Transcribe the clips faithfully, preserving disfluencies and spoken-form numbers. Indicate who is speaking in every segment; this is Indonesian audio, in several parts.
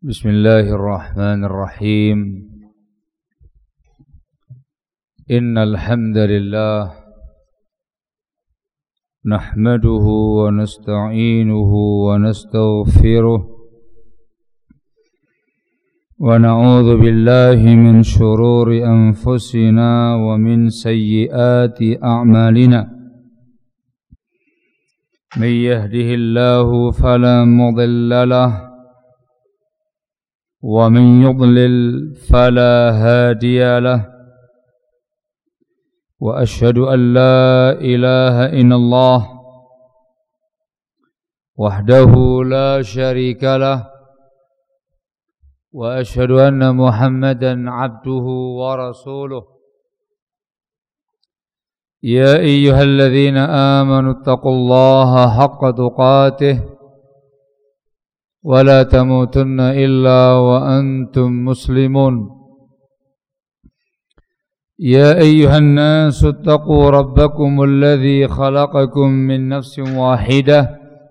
Speaker 1: Bismillahirrahmanirrahim. Innal hamdalillah nahmaduhu wa nasta'inuhu wa nastaghfiruh wa na'udzu billahi min shururi anfusina wa min sayyiati a'malina. May yahdihillahu fala mudilla lahu ومن يضلل فلا هادي له وأشهد أن لا إله إلا الله وحده لا شريك له وأشهد أن محمدا عبده ورسوله يا أيها الذين آمنوا اتقوا الله حق تقاته ولا تموتن إلا وأنتم مسلمون يا أيها الناس اتقوا ربكم الذي خلقكم من نفس واحدة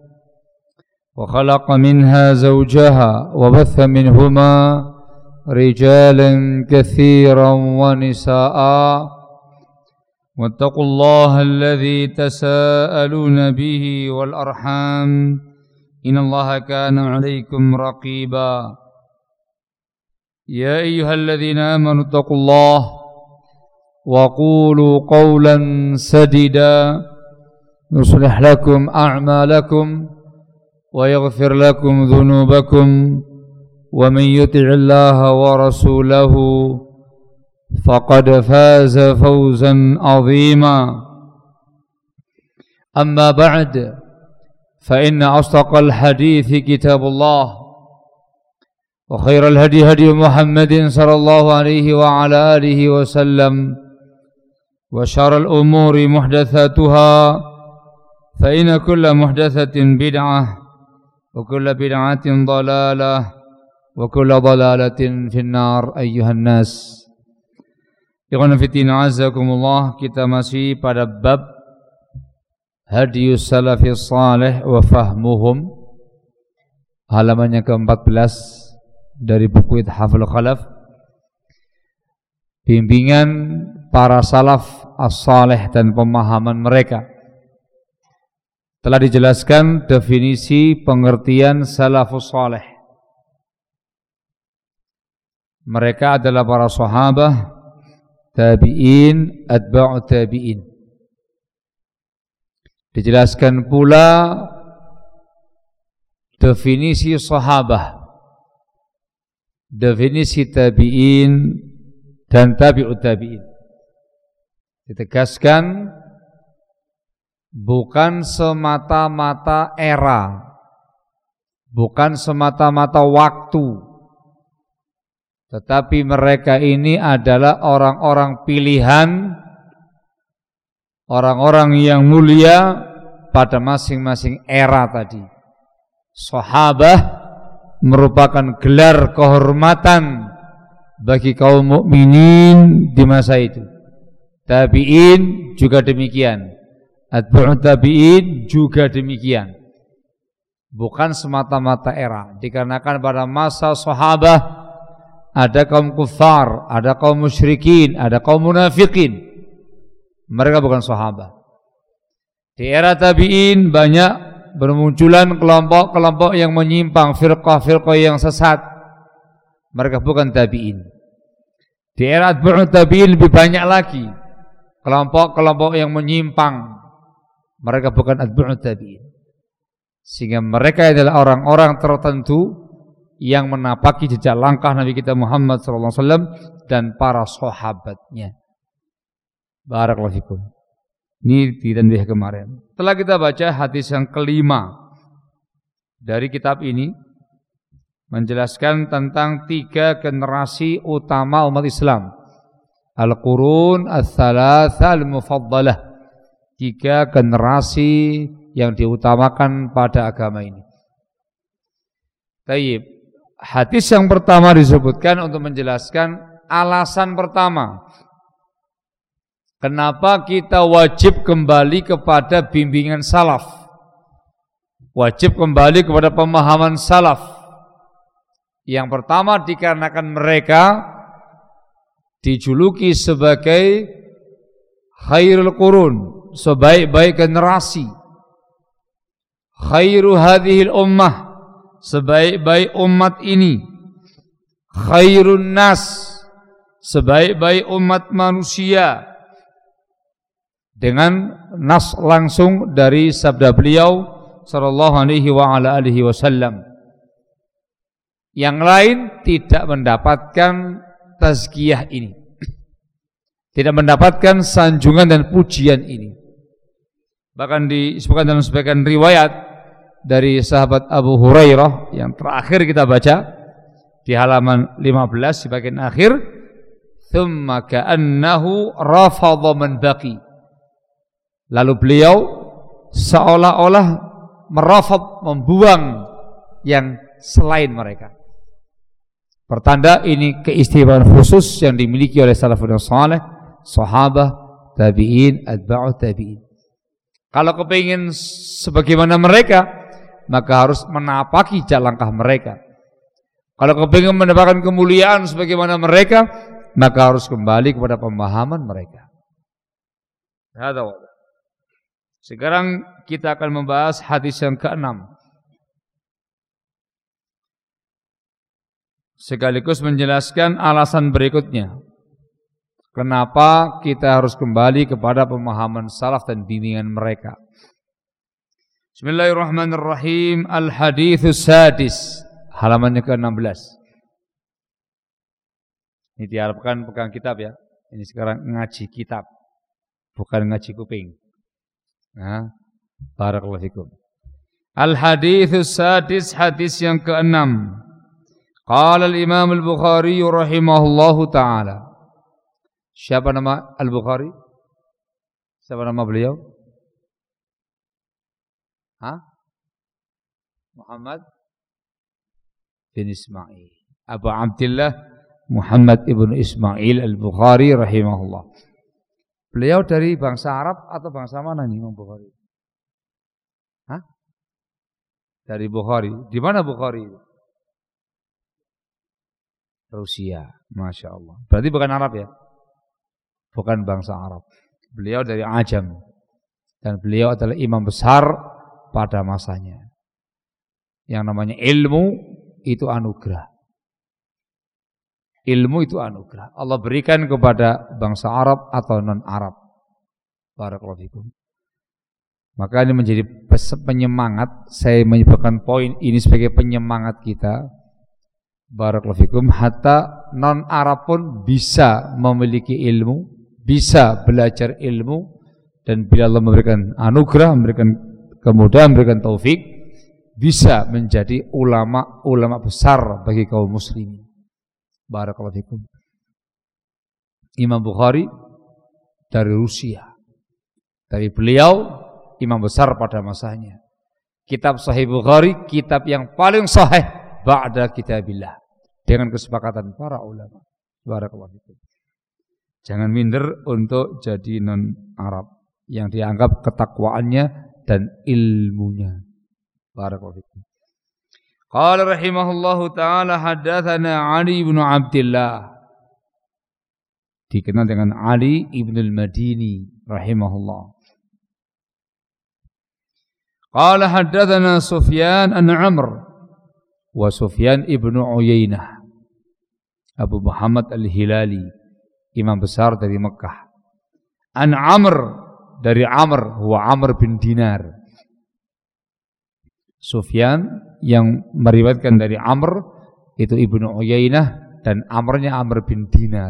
Speaker 1: وخلق منها زوجها وبث منهما رجالا كثيرا ونساء واتقوا الله الذي تساءلون به والأرحام إن الله كان عليكم رقيبا يا أيها الذين آمنوا اتقوا الله وقولوا قولا سديدا يصلح لكم أعمالكم ويغفر لكم ذنوبكم ومن يطع الله ورسوله فقد فاز فوزا عظيما أما بعد فإن أصدق الحديث كتاب الله وخير الهدي هدي محمد صلى الله عليه وعلى آله وسلم وشر الأمور محدثاتها فإن كل محدثة بدعة وكل بدعة ضلالة وكل ضلالة في النار أيها الناس. Ikhwan fillah azakumullah, kita masih pada bab Hadiyus Salafis Salih wa Fahmuhum, halamannya ke empat belas dari buku Ithaful Khalaf, bimbingan para salaf as-salih dan pemahaman mereka. Telah dijelaskan definisi pengertian salafus salih. Mereka adalah para sahabah, tabi'in, atba'u tabi'in. Dijelaskan pula definisi sahabah, definisi tabi'in dan tabi'ut tabi'in. Ditegaskan bukan semata-mata era, bukan semata-mata waktu, tetapi mereka ini adalah orang-orang pilihan, orang-orang yang mulia pada masing-masing era tadi. Sahabah merupakan gelar kehormatan bagi kaum mukminin di masa itu. Tabi'in juga demikian. Atba'ut tabi'in juga demikian. Bukan semata-mata era, dikarenakan pada masa sahabah ada kaum kufar, ada kaum musyrikin, ada kaum munafikin. Mereka bukan sahabat. Di era tabi'in banyak bermunculan kelompok-kelompok yang menyimpang, firqah-firqah yang sesat. Mereka bukan tabi'in. Di era atba'ut tabi'in lebih banyak lagi kelompok-kelompok yang menyimpang. Mereka bukan atba'ut tabi'in. Sehingga mereka adalah orang-orang tertentu yang menapaki jejak langkah Nabi kita Muhammad sallallahu alaihi wasallam dan para sahabatnya. Barakallahu fikum. Ini ditandih kemarin. Setelah kita baca hadis yang kelima dari kitab ini, menjelaskan tentang tiga generasi utama umat Islam. Al-Qurun Ats-Tsalatsa Al-Mufaddalah. Tiga generasi yang diutamakan pada agama ini. Tayyib. Hadis yang pertama disebutkan untuk menjelaskan alasan pertama kenapa kita wajib kembali kepada bimbingan salaf, wajib kembali kepada pemahaman salaf, Yang pertama dikarenakan mereka dijuluki sebagai khairul qurun, sebaik-baik generasi. Khairu hadhil ummah, sebaik-baik umat ini. Khairun nas, sebaik-baik umat manusia. Dengan nas langsung dari sabda beliau sallallahu alaihi wa ala alihi wasallam. Yang lain tidak mendapatkan tazkiyah ini, tidak mendapatkan sanjungan dan pujian ini. Bahkan disebutkan dalam sebagian riwayat dari sahabat Abu Hurairah yang terakhir kita baca di halaman lima belas di bagian akhir, thumma ka'annahu rafadha man baqi. Lalu beliau seolah-olah merafad, membuang yang selain mereka. Pertanda ini keistimewaan khusus yang dimiliki oleh salafun saleh, sahabah, tabi'in, atba'ut tabi'in. Kalau kepingin sebagaimana mereka, maka harus menapaki jalan langkah mereka. Kalau kepingin mendapatkan kemuliaan sebagaimana mereka, maka harus kembali kepada pemahaman mereka. Sekarang kita akan membahas hadis yang keenam, sekaligus menjelaskan alasan berikutnya kenapa kita harus kembali kepada pemahaman salaf dan bimbingan mereka. Bismillahirrahmanirrahim. Al-haditsus sadis, halaman ke enam belas. Ini diharapkan pegang kitab ya. Ini sekarang ngaji kitab, bukan ngaji kuping. Nah, barakallahu fikum. Al-haditsus sadis, hadis yang keenam. Qala al-Imam al-Bukhari rahimahullahu ta'ala. Siapa nama Al-Bukhari? Siapa nama beliau? Hah? Muhammad bin Ismail. Abu Abdullah Muhammad ibn Ismail Al-Bukhari rahimahullah. Beliau dari bangsa Arab atau bangsa mana nih Imam Bukhari? Hah? Dari Bukhari. Di mana Bukhari? Rusia. Masya Allah. Berarti bukan Arab ya? Bukan bangsa Arab. Beliau dari Ajam. Dan beliau adalah imam besar pada masanya. Yang namanya ilmu itu anugerah. Ilmu itu anugerah. Allah berikan kepada bangsa Arab atau non-Arab. Barakallahu fikum. Maka ini menjadi penyemangat. Saya menyebutkan poin ini sebagai penyemangat kita. Barakallahu fikum. Hatta non-Arab pun bisa memiliki ilmu, bisa belajar ilmu, dan bila Allah memberikan anugerah, memberikan kemudahan, memberikan taufik, bisa menjadi ulama-ulama besar bagi kaum muslimin. Barakallahu fikum. Imam Bukhari dari Rusia. Dari beliau imam besar pada masanya. Kitab Sahih Bukhari kitab yang paling sahih ba'da kitabillah, dengan kesepakatan para ulama. Barakallahu fikum. Jangan minder untuk jadi non Arab yang dianggap ketakwaannya dan ilmunya. Barakallahu fikum. Qala rahimahullahu ta'ala haddatsana Ali bin Abdullah, dikenal dengan Ali ibn al-Madini rahimahullah. Qala haddatsana Sufyan an Amr wa Sufyan ibn Uyainah, Abu Muhammad al-Hilali, imam besar dari Mekah. An Amr, dari Amr, huwa Amr bin Dinar. Sufyan yang meriwayatkan dari Amr itu Ibnu Uyainah, dan Amrnya Amr bin Dinar.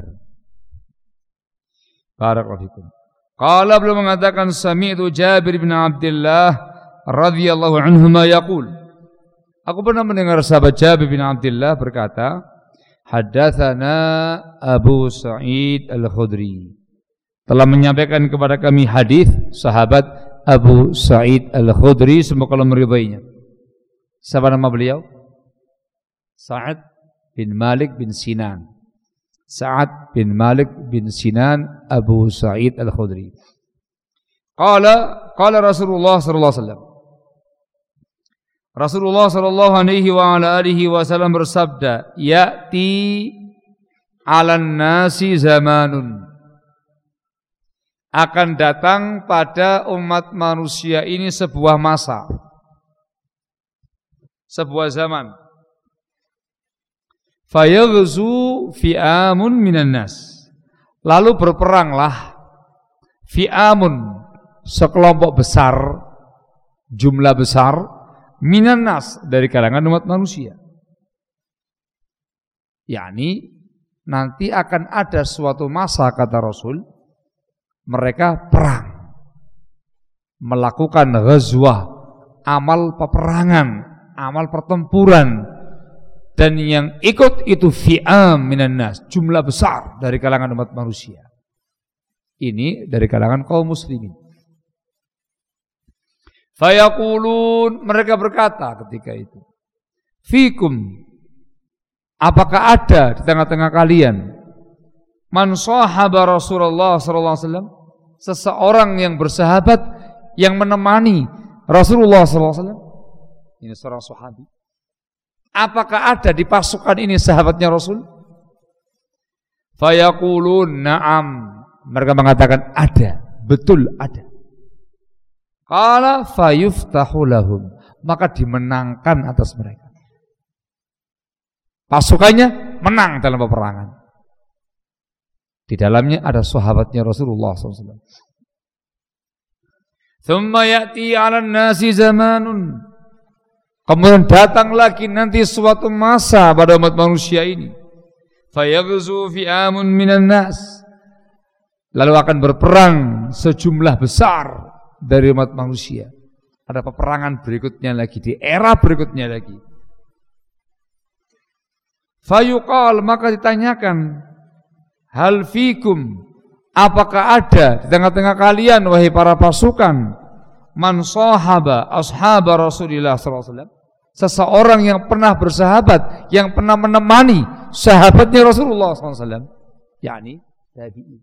Speaker 1: Barakallahu fikum. Qala, beliau mengatakan sami'tu Jabir bin Abdullah radhiyallahu anhuma yaqul. Aku pernah mendengar sahabat Jabir bin Abdullah berkata, haddatsana Abu Sa'id Al-Khudri, telah menyampaikan kepada kami hadis sahabat Abu Sa'id Al-Khudri, semoga Allah meridainya. Siapa nama beliau? Sa'ad bin Malik bin Sinan. Sa'ad bin Malik bin Sinan Abu Sa'id Al-Khudri. Qala qala Rasulullah sallallahu alaihi wasallam. Rasulullah sallallahu alaihi wa ala alihi wasallam bersabda, "Ya'ti 'alan nasi zamanun." Akan datang pada umat manusia ini sebuah masa, sebuah zaman. Fayaghzu fi'amun minan nas. Lalu berperanglah fi'amun, sekelompok besar, jumlah besar, minan nas, dari kalangan umat manusia. yakni nanti akan ada suatu masa, kata Rasul, mereka perang, melakukan ghazwah, amal peperangan, amal pertempuran, dan yang ikut itu fi'am minan nas, jumlah besar dari kalangan umat manusia. Ini dari kalangan kaum muslimin. Fayaqulun, mereka berkata ketika itu, fikum, apakah ada di tengah-tengah kalian man sahaba Rasulullah sallallahu alaihi wasallam, seseorang yang bersahabat, yang menemani Rasulullah sallallahu alaihi wasallam? Ini seorang sahabi. Apakah ada di pasukan ini sahabatnya Rasul? Fayaqulun na'am, mereka mengatakan ada, betul ada. Qala fayuftahu lahum, maka dimenangkan atas mereka. Pasukannya menang dalam peperangan. Di dalamnya ada sahabatnya Rasulullah sallallahu alaihi wasallam. Thumma ya'ti 'alan nasi zamanun, kemudian datang lagi nanti suatu masa pada umat manusia ini. Fayaghzu fi'amun minan nas, lalu akan berperang sejumlah besar dari umat manusia. Ada peperangan berikutnya lagi, di era berikutnya lagi. Fayuqal, maka ditanyakan, hal fikum, apakah ada di tengah-tengah kalian wahai para pasukan, man sahaba ashaba Rasulillah sallallahu alaihi wasallam, seseorang yang pernah bersahabat, yang pernah menemani sahabatnya Rasulullah sallallahu alaihi wasallam, yakni tabi'in.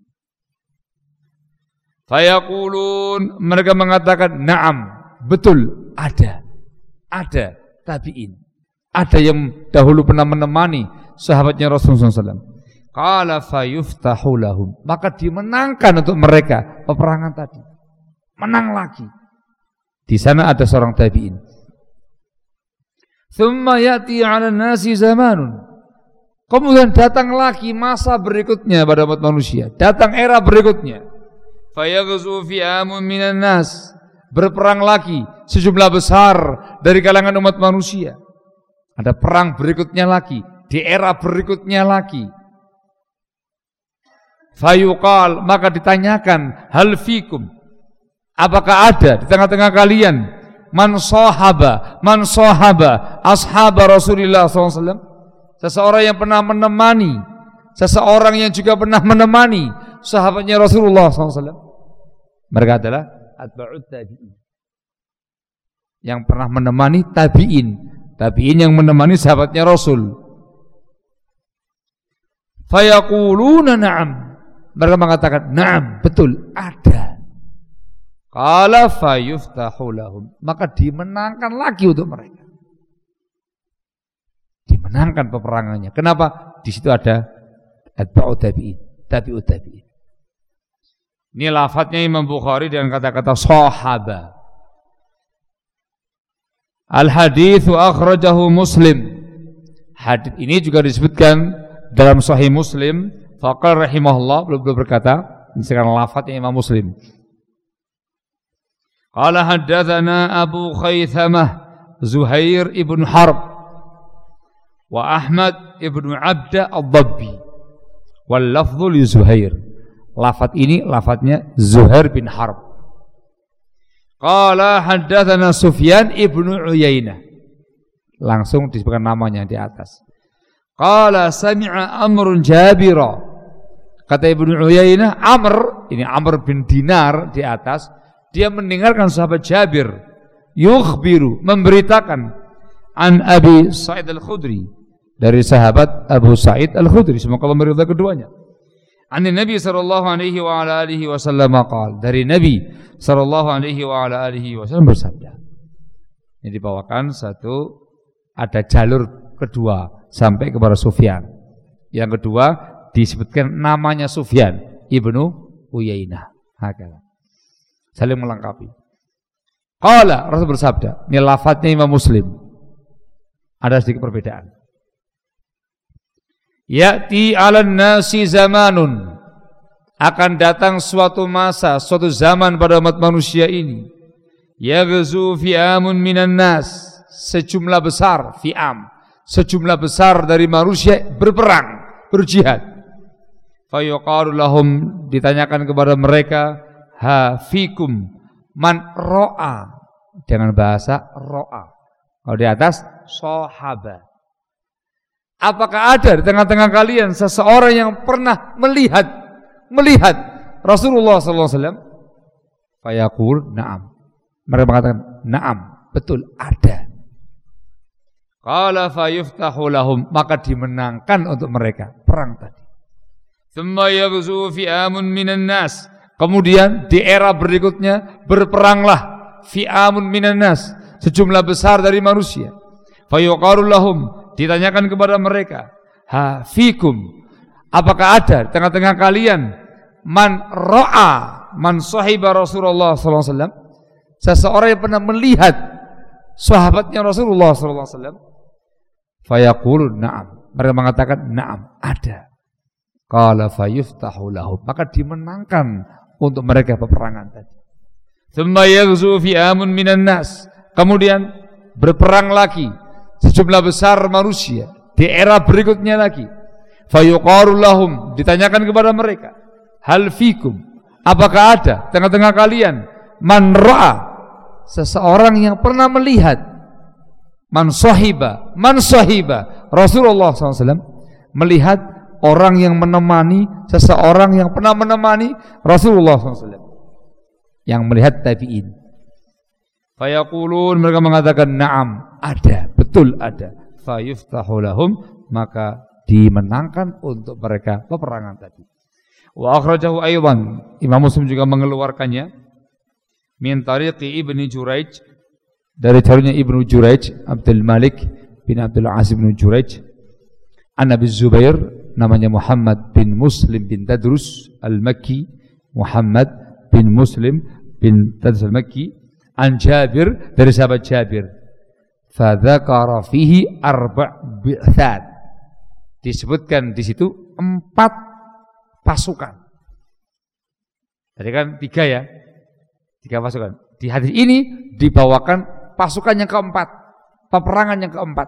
Speaker 1: Fayaqulun, mereka mengatakan na'am, betul, ada. Ada tabi'in. Ada yang dahulu pernah menemani sahabatnya Rasulullah sallallahu alaihi wasallam. Qala fayuftahu lahum, maka dimenangkan untuk mereka peperangan tadi. Menang lagi. Di sana ada seorang tabi'in. Thumma ya'ti 'alan nasi zamanun, kemudian datang lagi masa berikutnya pada umat manusia. Datang era berikutnya. Fayaghzu fi'amun minan nas, berperang lagi sejumlah besar dari kalangan umat manusia. Ada perang berikutnya lagi, di era berikutnya lagi. Fayuqal, maka ditanyakan, hal fikum, apakah ada di tengah-tengah kalian man sahaba, man sahaba ashaba Rasulullah sallallahu alaihi wasallam, seseorang yang pernah menemani, seseorang yang juga pernah menemani sahabatnya Rasulullah sallallahu alaihi wasallam. Mereka adalah atba'ut tabi'in, yang pernah menemani tabi'in, tabi'in yang menemani sahabatnya Rasul. Fayaquluna na'am, mereka mengatakan na'am, betul, ada. Qala fayuftahu lahum, maka dimenangkan lagi untuk mereka. Dimenangkan peperangannya. Kenapa? Di situ ada atba'ut tabi'in, tabi'ut tabi'in. Ini lafadznya Imam Bukhari dengan kata-kata sahaba. Al-hadithu akhrajahu Muslim. Hadits ini juga disebutkan dalam Sahih Muslim. Faqal rahimahullah, belum berkata, ini sekarang lafadznya Imam Muslim. Qala haddatsana Abu Khaythamah Zuhair ibn Harb wa Ahmad ibn Abda ad-Dabbi wal lafdhu li Zuhair. Lafadz ini lafadznya Zuhair bin Harb. Qala haddatsana Sufyan ibn Uyainah, langsung disebutkan namanya di atas. Qala sami'a Amrun Jabira, kata Ibnu Uyainah, Amr, ini Amr bin Dinar di atas, dia mendengarkan sahabat Jabir yukhbiru, memberitakan, an Abi Sa'id Al-Khudri, dari sahabat Abu Sa'id Al-Khudri, semoga Allah meridai keduanya. An Nabi sallallahu alaihi wa ala alihi wasallam qala, dari Nabi sallallahu alaihi wa ala alihi wasallam bersabda, Ini dibawakan satu, ada jalur kedua sampai kepada Sufyan. Yang kedua disebutkan namanya Sufyan ibnu Uyainah. Hakala. Saling melengkapi. Qala, Rasul bersabda, ini lafadznya Imam Muslim. Ada sedikit perbedaan. Ya'ti 'alan nasi zamanun, akan datang suatu masa, suatu zaman pada umat manusia ini. Yaghzu fi'amun minan nas, sejumlah besar fi'am, sejumlah besar dari manusia berperang, berjihad. Fayuqalu lahum, ditanyakan kepada mereka, ha fikum man ro'a, dengan bahasa ro'a. Kalau di atas sahabat. Apakah ada di tengah-tengah kalian seseorang yang pernah melihat melihat Rasulullah sallallahu alaihi wasallam? Fayaqul na'am. Mereka mengatakan na'am, betul ada. Qala fayuftahu lahum, maka dimenangkan untuk mereka perang tadi. Tsumma yaghzu fi'amun minan nas, kemudian di era berikutnya berperanglah fi'amun minan nas, sejumlah besar dari manusia. Fayuqalu lahum, ditanyakan kepada mereka, ha fikum, apakah ada di tengah-tengah kalian man ro'a, man sahiba Rasulullah sallallahu alaihi wasallam, seseorang yang pernah melihat sahabatnya Rasulullah sallallahu alaihi wasallam? Fayaqulu na'am, mereka mengatakan na'am, ada. Qala fayuftahu lahum, maka dimenangkan untuk mereka peperangan tadi. Tsumma yaghzu fi'amun minan nas, kemudian berperang lagi sejumlah besar manusia di era berikutnya lagi. Fayuqalu lahum, ditanyakan kepada mereka, hal fikum, apakah ada tengah-tengah kalian man ra'a, seseorang yang pernah melihat, man sahiba, man sahiba Rasulullah sallallahu alaihi wasallam, melihat orang yang menemani, seseorang yang pernah menemani Rasulullah sallallahu alaihi wasallam, yang melihat tabi'in. Fayaqulun, mereka mengatakan na'am, ada, betul ada. Fayuftahu lahum, maka dimenangkan untuk mereka peperangan tadi. Wa akhrajahu aydan, Imam Muslim juga mengeluarkannya min tariqi Ibnu Juraij, dari jalurnya Ibnu Juraij, Abdul Malik bin Abdul Aziz bin Juraij, an Abi Zubair, namanya Muhammad bin Muslim bin Tadrus al-Makki, Muhammad bin Muslim bin Tadrus al-Makki, an Jabir, dari sahabat Jabir, fadzakara fihi arba' bi'tsat, disebutkan di situ empat pasukan. Tadi kan tiga ya, tiga pasukan. Di hadis ini dibawakan pasukan yang keempat, peperangan yang keempat.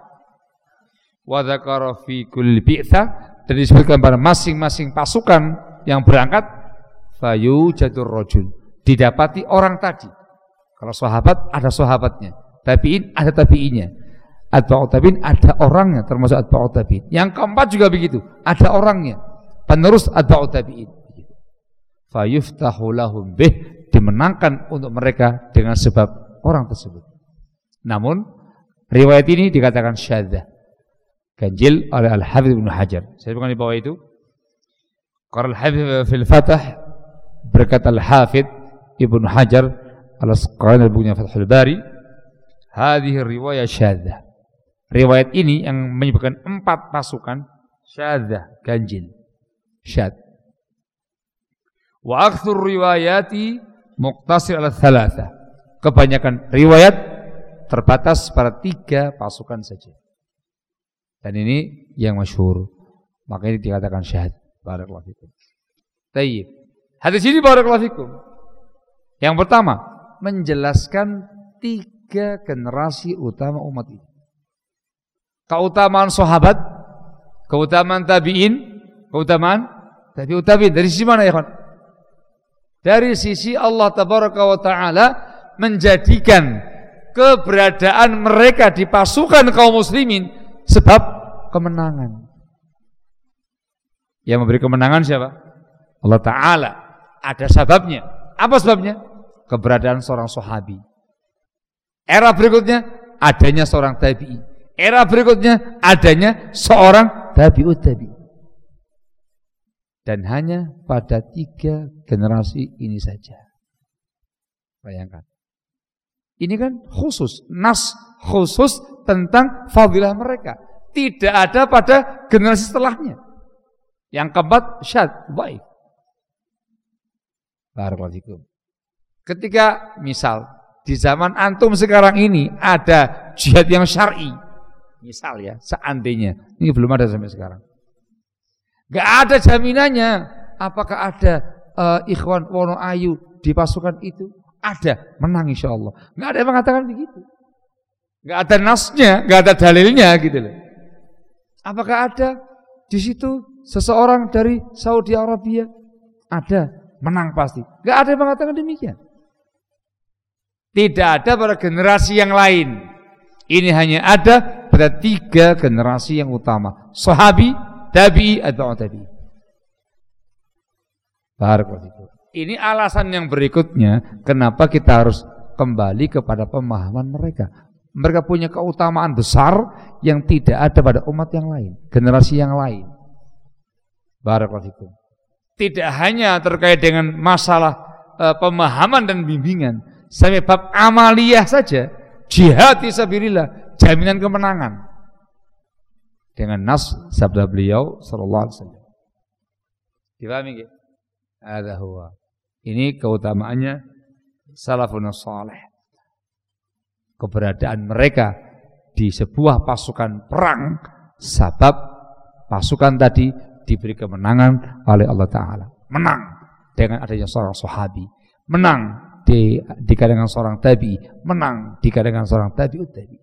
Speaker 1: Wa dzakara fi kulli bi'tsah, dan disebutkan pada masing-masing pasukan yang berangkat, fayujadur rajul, didapati orang tadi. Kalau sahabat ada sahabatnya, tabi'in ada tabi'innya, atba'ut tabi'in ada orangnya, termasuk atba'ut tabi'in. Yang keempat juga begitu, ada orangnya, penerus atba'ut tabi'in. Fayuftahu lahum bih, dimenangkan untuk mereka dengan sebab orang tersebut. Namun riwayat ini dikatakan syadzah, ganjil oleh Al-Hafidz Ibnu Hajar. Saya bukan di bawah itu. Qala Al-Hafidz fil Fath, berkata Al-Hafidz Ibnu Hajar Al-Asqalani bukunya Fathul Bari, hadhihi riwayah syadzah, riwayat ini yang menyebutkan empat pasukan syadzah, ganjil, syadz. Wa aktsur riwayati muqtasir ala thalatha, kebanyakan riwayat terbatas pada tiga pasukan saja. Dan ini yang masyhur, makanya dikatakan syadz. Barakallahu fikum. Tayyib. Hadis ini barakallahu fikum. Yang pertama, menjelaskan tiga generasi utama umat ini. Keutamaan sahabat, keutamaan tabi'in, keutamaan tabi'ut tabi'in. Dari sisi mana ya kawan? Dari sisi Allah tabaraka wa ta'ala menjadikan keberadaan mereka di pasukan kaum muslimin sebab kemenangan. Yang memberi kemenangan siapa? Allah Ta'ala. Ada sebabnya. Apa sebabnya? Keberadaan seorang sahabi. Era berikutnya adanya seorang tabi'i. Era berikutnya adanya seorang tabi'ut tabi'i. Dan hanya pada tiga generasi ini saja. Bayangkan. Ini kan khusus, nas khusus tentang fadilah mereka. Tidak ada pada generasi setelahnya. Yang keempat, syadz, dhaif. Barakallahu fikum. Ketika misal di zaman antum sekarang ini ada jihad yang syar'i, misal ya, seandainya ini belum ada sampai sekarang, gak ada jaminannya apakah ada uh, ikhwan Wono Ayu di pasukan itu. Ada, menang insya Allah. Gak ada yang mengatakan begitu. Gak ada nasnya, gak ada dalilnya gitu loh. Apakah ada di situ seseorang dari Saudi Arabia? Ada, menang pasti. Gak ada yang mengatakan demikian. Tidak ada pada generasi yang lain. Ini hanya ada pada tiga generasi yang utama. Sahabi, tabi'i, atau tabi'i. Barakallahu. Ini alasan yang berikutnya kenapa kita harus kembali kepada pemahaman mereka. Mereka punya keutamaan besar yang tidak ada pada umat yang lain, generasi yang lain. Barakallahu. Tidak hanya terkait dengan masalah uh, pemahaman dan bimbingan, sampai bab amaliyah saja, jihad fisabilillah, jaminan kemenangan. Dengan nas sabda beliau sallallahu alaihi wasallam. Dipahami nggih? Ada huwa. Ini keutamaannya salafun salih. Keberadaan mereka di sebuah pasukan perang sebab pasukan tadi diberi kemenangan oleh Allah Ta'ala. Menang dengan adanya seorang sahabi, menang di, di kalangan seorang tabi, menang di kalangan seorang tabi'ut tabi.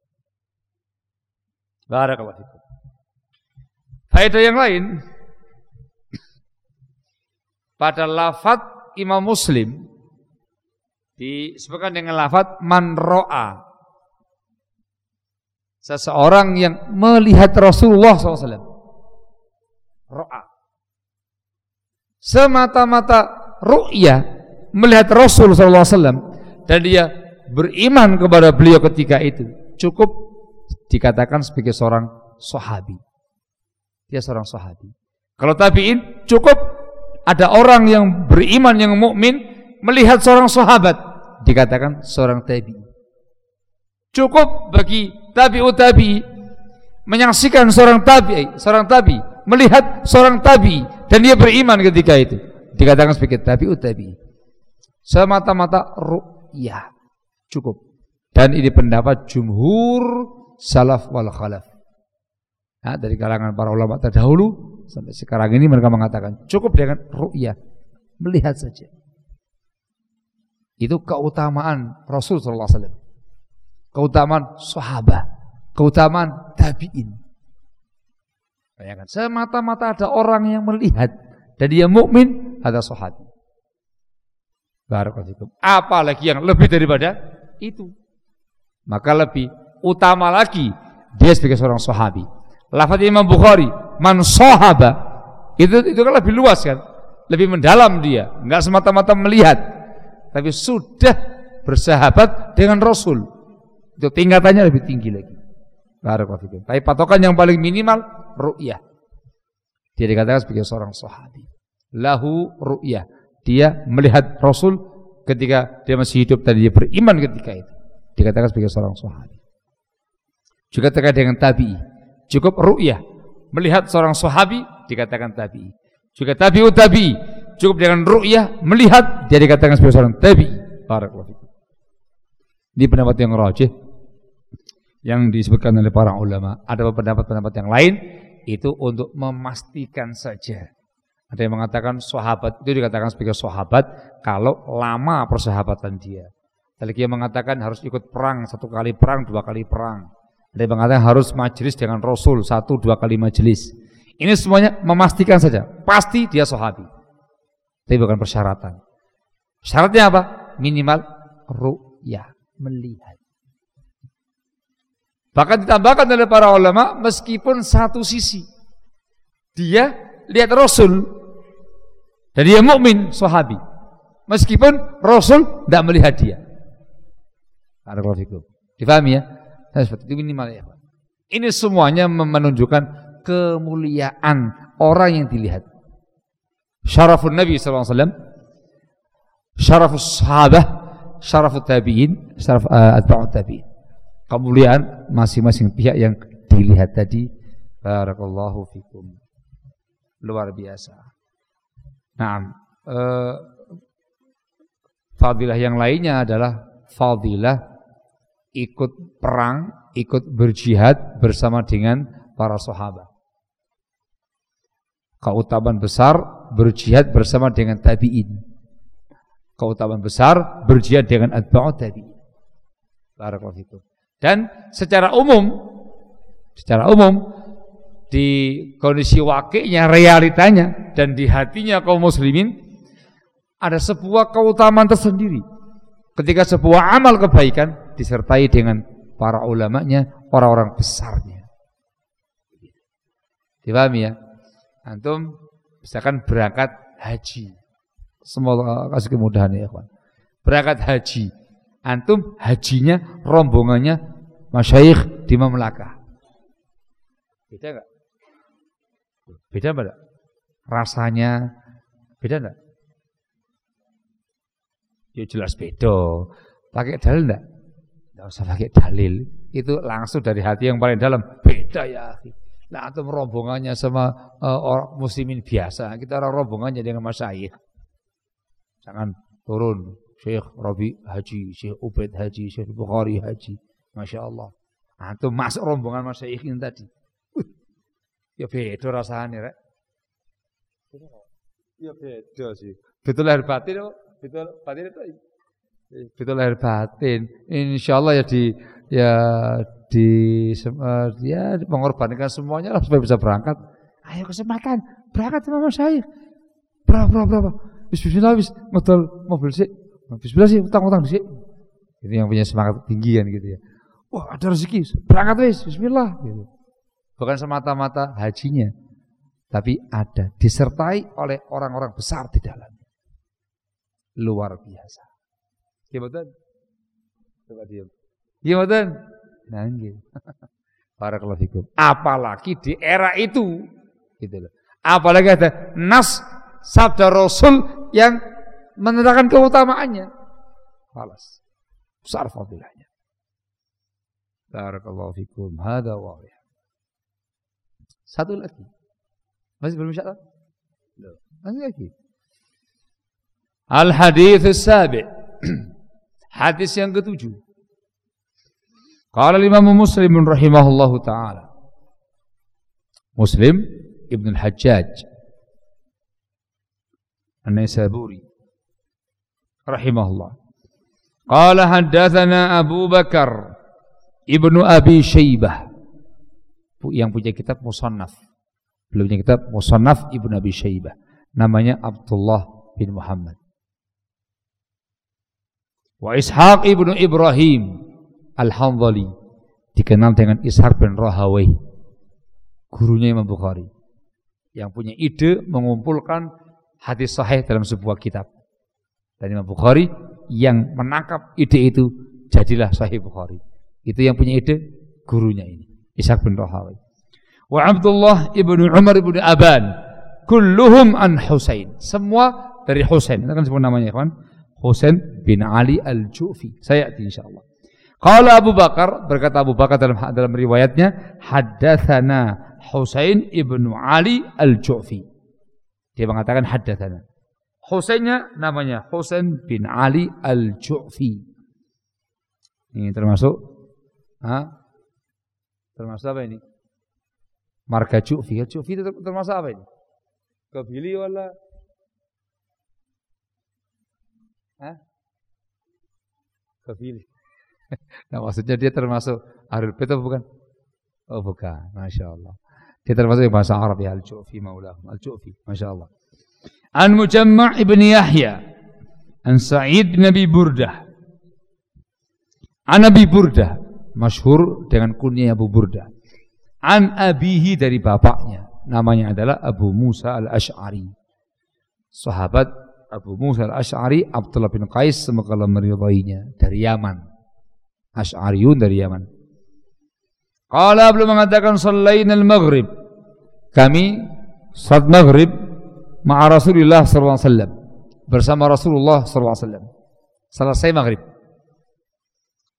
Speaker 1: Barakallahu fikum. Faedah yang lain, pada lafaz Imam Muslim disebutkan dengan lafaz man ro'a, seseorang yang melihat Rasulullah shallallahu alaihi wasallam. Ro'a, semata-mata ru'yah, melihat Rasul shallallahu alaihi wasallam, dan dia beriman kepada beliau ketika itu, cukup dikatakan sebagai seorang sahabi. Dia seorang sahabi. Kalau tabi'in, cukup ada orang yang beriman, yang mukmin melihat seorang sahabat, dikatakan seorang tabi'i. Cukup bagi tabi'ut tabi'i menyaksikan seorang tabi'i, seorang tabi'i melihat seorang tabi'i dan dia beriman ketika itu, dikatakan sebagai tabi'ut tabi'i. Semata-mata ru'yah, cukup. Dan ini pendapat jumhur salaf wal khalaf. Nah, dari kalangan para ulama terdahulu sampai sekarang ini mereka mengatakan cukup dengan ru'yah, melihat saja. Itu keutamaan Rasul sallallahu alaihi wasallam, keutamaan sahabat, keutamaan tabi'in. Bayangkan, semata-mata ada orang yang melihat dan dia mukmin, ada sahabat. Barakallahu. Apalagi yang lebih daripada itu, maka lebih utama lagi dia sebagai seorang sahabi. Lafaz Imam Bukhari, man sahaba, itu itu kan lebih luas kan, lebih mendalam dia, enggak semata-mata melihat, tapi sudah bersahabat dengan Rasul. Itu tingkatannya lebih tinggi lagi. Barakallahu. Tapi patokan yang paling minimal ru'yah. Dia dikatakan sebagai seorang sahabi. Lahu ru'yah. Dia melihat Rasul ketika dia masih hidup dan dia beriman ketika itu. Dikatakan sebagai seorang sahabi. Juga terkait dengan tabi'i. Cukup ru'yah, melihat seorang sahabi, dikatakan tabi'i. Juga tabi'ut tabi'i, cukup dengan ru'yah, melihat, dia dikatakan sebagai seorang tabi'i. Barakallahu fikum. Ini pendapat yang rajih yang disebutkan oleh para ulama. Ada pendapat-pendapat yang lain itu untuk memastikan saja. Ada yang mengatakan sahabat itu dikatakan sebagai sahabat kalau lama persahabatan dia. Ada yang mengatakan harus ikut perang, satu kali perang, dua kali perang. Ada yang mengatakan harus majelis dengan Rasul satu dua kali majelis. Ini semuanya memastikan saja, pasti dia sahabi. Tapi bukan persyaratan. Syaratnya apa? Minimal ru'yah, melihat. Bahkan ditambahkan oleh para ulama, meskipun satu sisi dia lihat Rasul dan dia mukmin sahabi, meskipun Rasul tidak melihat dia. Difahami ya? Nah, seperti itu minimal ya. Ini semuanya menunjukkan kemuliaan orang yang dilihat. Syarafun Nabi sallallahu alaihi wasallam, syarafus sahabah, syarafut tabi'in, syaraf uh, atba'ut tabi'in. Kemuliaan masing-masing pihak yang dilihat tadi. Barakallahu fikum. Luar biasa. Nah, uh, fadilah yang lainnya adalah fadilah ikut perang, ikut berjihad bersama dengan para sahabat. Keutamaan besar berjihad bersama dengan tabi'in. Keutamaan besar berjihad dengan atba'ut tabi'in. Barakallahu fikum. Dan secara umum, secara umum di kondisi wakilnya, realitanya dan di hatinya kaum muslimin ada sebuah keutamaan tersendiri. Ketika sebuah amal kebaikan disertai dengan para ulamanya, orang-orang besarnya. Dipahami ya? Antum misalkan berangkat haji. Semoga kasih kemudahan ya kawan. Berangkat haji. Antum hajinya rombongannya masyayikh di Mamlakah. Beda enggak? Beda enggak? Rasanya beda enggak? Ya jelas beda. Pakai dalil enggak? Enggak usah pakai dalil. Itu langsung dari hati yang paling dalam. Beda ya akhi. Nah, antum rombongannya sama uh, orang muslimin biasa. Kita orang rombongannya dengan masyayikh. Jangan turun. Syekh Rabi haji, Syekh Ubaid haji, Syekh Bukhari haji. Masya Allah. Antum masuk rombongan masyayikh ini tadi. Uh, ya beda rasanya, rek. Ya beda sih. Betul lahir batin, betul batin itu. Betul lahir batin. Insya Allah ya di ya di uh, ya mengorbankan semuanya lah supaya bisa berangkat. Ayo kesempatan berangkat sama masyayikh. Berapa berapa berapa. Bismillah bis modal mobil sih. Bismillah sih utang-utang sih. Itu yang punya semangat tinggi kan gitu ya. Wah, ada rezeki. Berangkat wis, bismillah gitu. Bukan semata-mata hajinya, tapi ada disertai oleh orang-orang besar di dalamnya. Luar biasa. Gimana? Coba diam. Gimana? Nah, gitu. Barakallahu fikum. Apalagi di era itu, gitu loh. Apalagi ada nas sabda Rasul yang menerangkan keutamaannya. Falas. Besar fadilahnya. Barakallahu fikum. Hada wahid. Satu lagi. Masih belum insya Allah? Masih lagi. Al-hadits as-sabi'. Hadis yang ketujuh. Qala Imam Muslim rahimahullahu taala. Muslim Ibn al-Hajjaj An-Naisaburi rahimahullah. Qala haddatsana Abu Bakar Ibnu Abi Syaibah, yang punya kitab Musannaf. Beliau punya kitab Musannaf Ibnu Abi Syaibah. Namanya Abdullah bin Muhammad. Wa Ishaq Ibnu Ibrahim Al-Hanzali, dikenal dengan Ishaq bin Rahawai, gurunya Imam Bukhari, yang punya ide mengumpulkan hadis sahih dalam sebuah kitab. Dan Imam Bukhari yang menangkap ide itu, jadilah Sahih Bukhari. Itu yang punya ide, gurunya ini, Ishaq bin Rahawai. Wa Abdullah ibnu Umar ibnu Aban, kulluhum an Husain. Semua dari Husain. Itu kan sebut namanya, kawan. Husain bin Ali Al-Ju'fi. Saya insyaallah. Qala Abu Bakar, berkata Abu Bakar dalam dalam riwayatnya, haddatsana Husain ibnu Ali Al-Ju'fi. Dia mengatakan haddatsana. Husainnya namanya Husain bin Ali Al-Ju'fi. Ini termasuk ha? Termasuk apa ini? Marga Ju'fi. Ju'fi itu termasuk apa ini? Kabili wala? Hah? Kabili. Nah, maksudnya dia termasuk Ahlul Bait atau bukan? Oh, bukan. Masya Allah. Dia termasuk bahasa Arab ya, Al-Ju'fi maulahum. Al-Ju'fi. Masya Allah. An Mujamma' ibn Yahya An Sa'id bin Abi Burdah An Abi Burdah, masyhur dengan kunyah Abu Burdah. An abihi, dari bapaknya, namanya adalah Abu Musa Al-Asy'ari. Sahabat Abu Musa Al-Asy'ari Abdullah bin Qais, semoga Allah meridainya, dari Yaman. Asy'ariyun dari Yaman. Qala, belum mengatakan sallaina al-maghrib, kami salat maghrib ma'a Rasulullah sallallahu alaihi wasallam, bersama Rasulullah sallallahu alaihi wasallam. Selesai maghrib,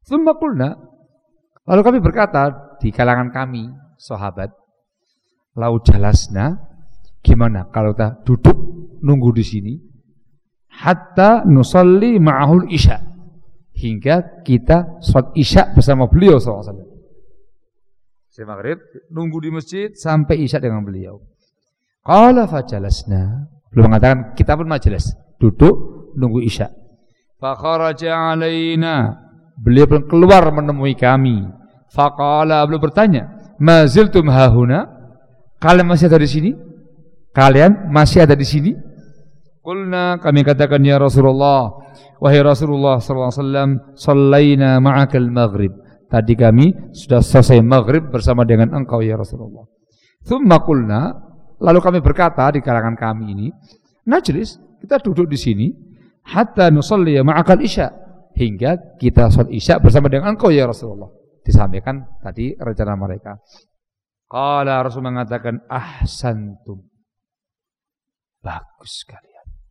Speaker 1: Tsumma qulna, lalu kami berkata di kalangan kami sahabat, lau jalasna, gimana kalau kita duduk nunggu di sini hatta nusalli ma'ahul isya, hingga kita sholat isya bersama beliau sallallahu alaihi wasallam. Saya maghrib nunggu di masjid sampai isya dengan beliau. Qala fajalasna, beliau mengatakan kita pun majelis, duduk nunggu isya. Fa kharaja alaina, beliau pun keluar menemui kami. Faqala, beliau bertanya, ma ziltum hahuna, kalian masih ada di sini? Kalian masih ada di sini? Qulna, kami katakan ya Rasulullah, wahai Rasulullah sallallahu alaihi wasallam, shallaina ma'akal maghrib. Tadi kami sudah selesai maghrib bersama dengan engkau ya Rasulullah. Tsumma qulna, lalu kami berkata di kalangan kami ini, najlis, kita duduk di sini hatta nusalli ma'akal isya, hingga kita salat isya bersama dengan engkau ya Rasulullah. Disampaikan tadi rencana mereka. Qala, Rasul mengatakan ahsantum, bagus sekali.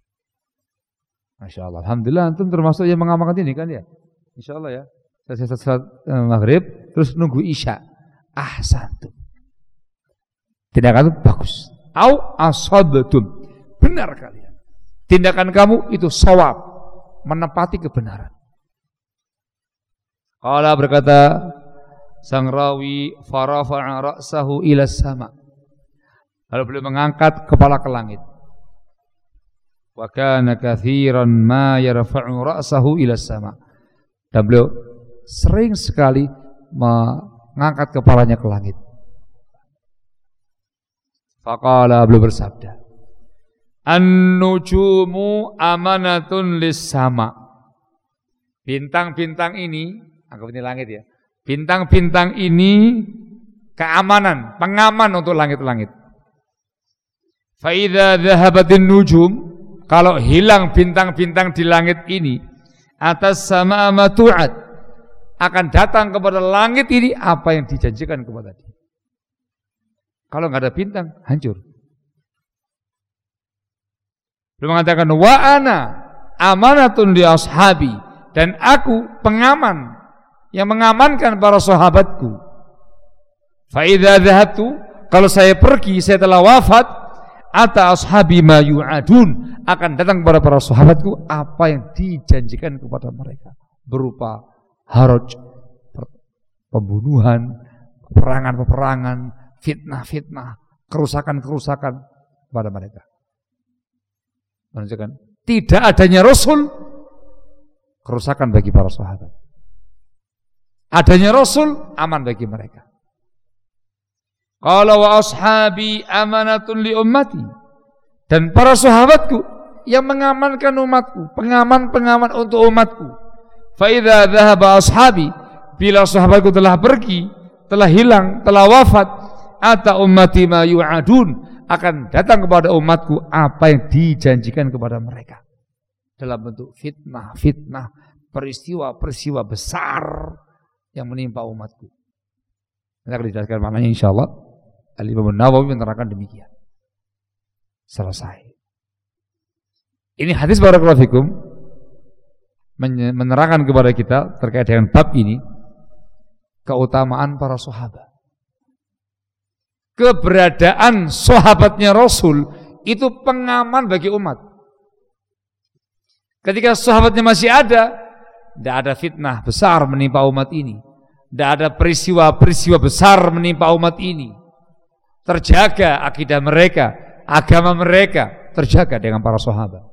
Speaker 1: Masya Allah, alhamdulillah antum termasuk yang mengamalkan ini kan ya. Insya Allah ya. Selesai salat maghrib terus nunggu isya. Ahsantum, tindakan itu bagus. Au asabtum, benar kalian. Tindakan kamu itu shawab, menepati kebenaran. Qala, berkata sang rawi, farafa'a ra'sahu ila sama, lalu beliau mengangkat kepala ke langit. Wa kana katsiran ma yarfa'u ra'sahu ila sama, dan beliau sering sekali mengangkat kepalanya ke langit. Faqala, beliau bersabda, an-nujumu amanatun lis-sama, bintang-bintang ini, anggap ini langit ya, bintang-bintang ini keamanan, pengaman untuk langit-langit. Fa idza dhahabatin nujum, kalau hilang bintang-bintang di langit ini, atas sama matu'ad, akan datang kepada langit ini apa yang dijanjikan kepada dia. Kalau nggak ada bintang, hancur. Beliau mengatakan, wa ana amanatun li ashabi, dan aku pengaman yang mengamankan para sahabatku. Fa idza dhahabtu, kalau saya pergi, saya telah wafat, ata ashabi ma yu'adun, akan datang kepada para sahabatku apa yang dijanjikan kepada mereka berupa haraj, pembunuhan, peperangan-peperangan, fitnah-fitnah, kerusakan-kerusakan kepada mereka. Menunjukkan tidak adanya Rasul, kerusakan bagi para sahabat. Adanya Rasul, aman bagi mereka. Qala wa ashabi amanatun li ummati, dan para sahabatku yang mengamankan umatku, pengaman-pengaman untuk umatku. Fa idza dhahaba ashabi, bila sahabatku telah pergi, telah hilang, telah wafat, ata ummati ma yu'adun, akan datang kepada umatku apa yang dijanjikan kepada mereka dalam bentuk fitnah-fitnah, peristiwa-peristiwa besar yang menimpa umatku. Nanti akan dijelaskan maknanya insyaallah. Al-Imam Nawawi menerangkan demikian. Selesai. Ini hadis barakallahu fikum menerangkan kepada kita terkait dengan bab ini keutamaan para sahabat. Keberadaan sahabatnya Rasul itu pengaman bagi umat. Ketika sahabatnya masih ada, tidak ada fitnah besar menimpa umat ini, tidak ada peristiwa-peristiwa besar menimpa umat ini. Terjaga akidah mereka, agama mereka terjaga dengan para sahabat.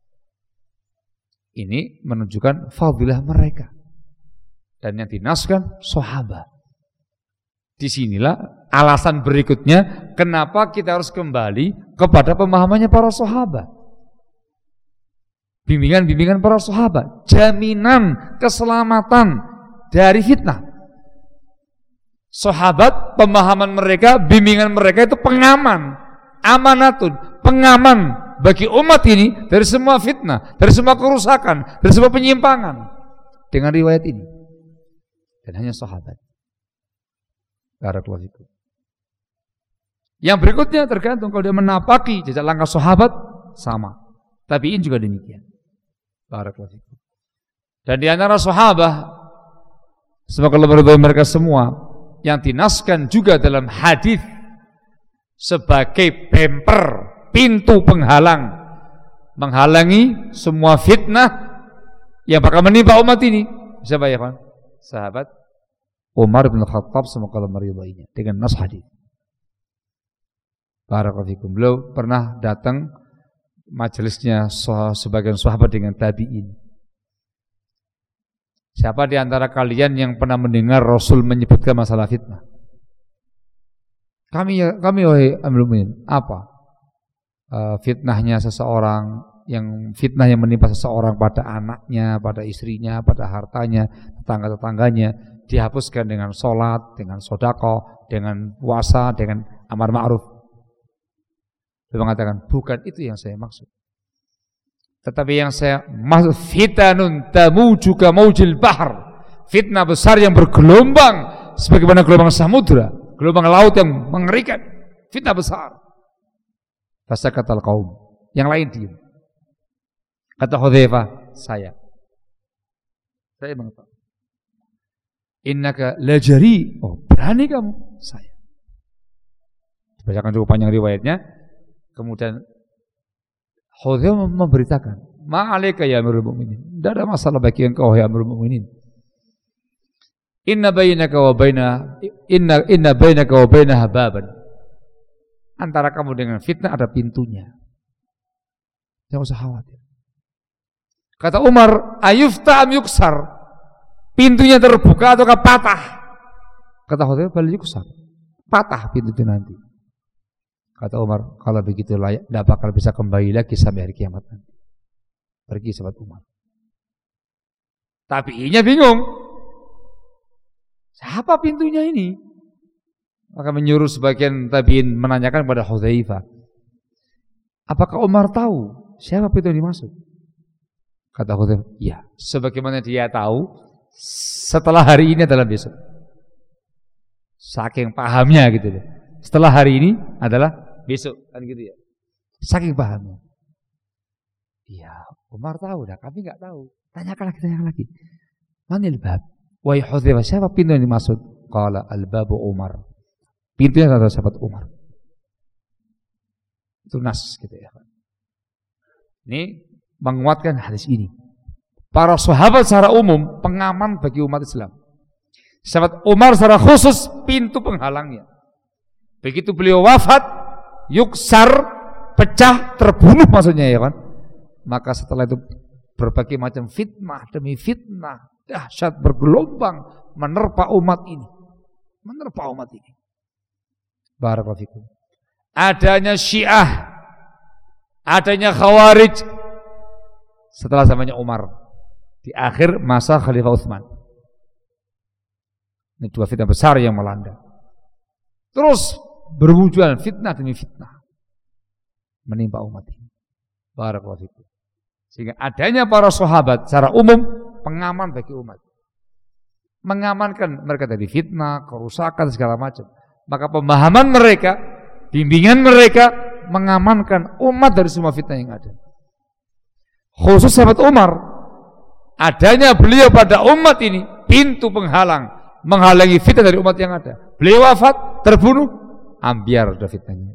Speaker 1: Ini menunjukkan fadilah mereka. Dan yang dinaskan sahabat. Disinilah alasan berikutnya kenapa kita harus kembali kepada pemahamannya para sahabat. Bimbingan-bimbingan para sahabat, jaminan keselamatan dari fitnah. Sahabat, pemahaman mereka, bimbingan mereka itu pengaman, amanatun, pengaman bagi umat ini dari semua fitnah, dari semua kerusakan, dari semua penyimpangan. Dengan riwayat ini. Dan hanya sahabat. Barakallahu fikum. Yang berikutnya tergantung, kalau dia menapaki jejak langkah sahabat, sama. Tabi'in juga demikian. Barakallahu fikum. Dan di antara sahabat semoga Allah meridhai mereka semua, yang dinaskan juga dalam hadis sebagai bemper, pintu penghalang, menghalangi semua fitnah yang bakal menimpa umat ini. Siapa ya kan? Sahabat Umar bin Khattab, semoga Allah meridhainya, dengan nas hadis. Barakallahu fikum. Beliau pernah datang majelisnya sebagian sahabat dengan tabi'in. Siapa di antara kalian yang pernah mendengar Rasul menyebutkan masalah fitnah? Kami kami wahai Amirul Mukminin. Apa? Uh, fitnahnya seseorang, yang fitnah yang menimpa seseorang pada anaknya, pada istrinya, pada hartanya, tetangga-tetangganya, dihapuskan dengan sholat, dengan sedekah, dengan puasa, dengan amar ma'ruf. Dia mengatakan, bukan itu yang saya maksud. Tetapi yang saya maksud, fitanun tamuju ka maujil bahr, fitnah besar yang bergelombang sebagaimana gelombang samudra, gelombang laut yang mengerikan, fitnah besar. Fasakatal qaum, yang lain diam. Kata Hudzaifah, saya saya mengatakan, innaka lajari, oh berani kamu. Saya bacakan cukup panjang riwayatnya. Kemudian Hudzaifah memberitakan, ma'alaika ya Amirul Mukminin, tidak ada masalah bagi engkau ya Amirul Mukminin. Inna bainaka wa baina inna inna bainaka wa bainaha baban. Antara kamu dengan fitnah ada pintunya. Jangan usah khawatir. Kata Umar, ayufta am yuksar? Pintunya terbuka ataukah patah? Kata Hudzaifah, bal yuksar. Patah pintu itu nanti. Kata Umar, kalau begitu layak, tidak bakal bisa kembali lagi sampai hari kiamat nanti. Pergi sahabat Umar. Tabi'inya bingung. Siapa pintunya ini? Maka menyuruh sebagian tabi'in menanyakan kepada Hudzaifah, apakah Umar tahu siapa pintu yang dimaksud? Kata Hudzaifah, iya. Sebagaimana dia tahu, setelah hari ini adalah besok. Saking pahamnya gitu loh. Setelah hari ini adalah besok, kan gitu ya. Saking pahamnya. Iya, Umar tahu dah, kami enggak tahu. Tanyakan lagi, tanyakan lagi. Manil bab? Wahai Hudzaifah, siapa pintu yang dimaksud? Qala al-babu Umar. Pintunya adalah sahabat Umar. Itu nas gitu ya. Ini menguatkan hadis ini. Para sahabat secara umum pengaman bagi umat Islam. Sahabat Umar secara khusus pintu penghalangnya. Begitu beliau wafat, yuksar, pecah, terbunuh maksudnya ya kan. Maka setelah itu berbagai macam fitnah demi fitnah dahsyat bergelombang menerpa umat ini. Menerpa umat ini. Barakallahu fikum. Adanya Syiah, adanya Khawarij setelah zamannya Umar di akhir masa Khalifah Utsman. Ini dua fitnah besar yang melanda. Terus berwujudan fitnah demi fitnah menimpa umat ini. Barakallahu fikum. Sehingga adanya para sahabat secara umum pengaman bagi umat. Mengamankan mereka dari fitnah, kerusakan segala macam. Maka pemahaman mereka, bimbingan mereka mengamankan umat dari semua fitnah yang ada. Khusus sahabat Umar, adanya beliau pada umat ini pintu penghalang, menghalangi fitnah dari umat yang ada. Beliau wafat, terbunuh, ambiar sudah fitnahnya.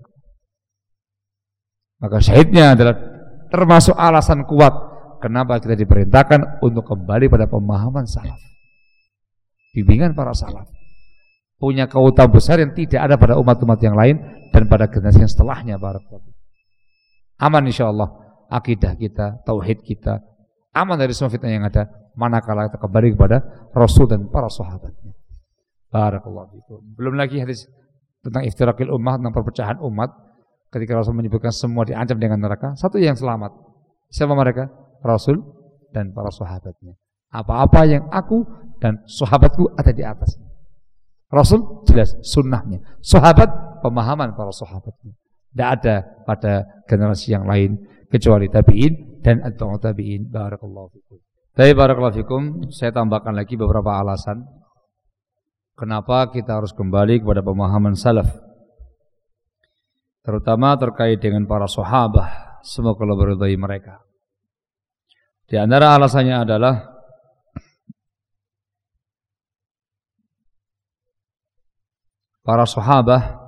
Speaker 1: Maka syahidnya adalah termasuk alasan kuat kenapa kita diperintahkan untuk kembali pada pemahaman salaf, bimbingan para salaf. Punya keutamaan besar yang tidak ada pada umat-umat yang lain dan pada generasi yang setelahnya. Barakallahu. Aman insyaallah akidah kita, tauhid kita, aman dari semua fitnah yang ada manakala kita kembali kepada Rasul dan para sahabatnya. Barakallahu fikum. Belum lagi hadis tentang iftirakil ummah, tentang perpecahan umat, ketika Rasul menyebutkan semua diancam dengan neraka, satu yang selamat. Siapa mereka? Rasul dan para sahabatnya. Apa-apa yang aku dan sahabatku ada di atasnya. Rasul jelas sunnahnya, sahabat pemahaman para sahabatnya. Tidak ada pada generasi yang lain kecuali tabi'in dan atba'ut tabi'in. Barakallahu fikum. Tapi barakallahu fikum, saya tambahkan lagi beberapa alasan kenapa kita harus kembali kepada pemahaman salaf, terutama terkait dengan para sahabat. Semoga Allah meridai mereka. Di antara alasannya adalah para sahabat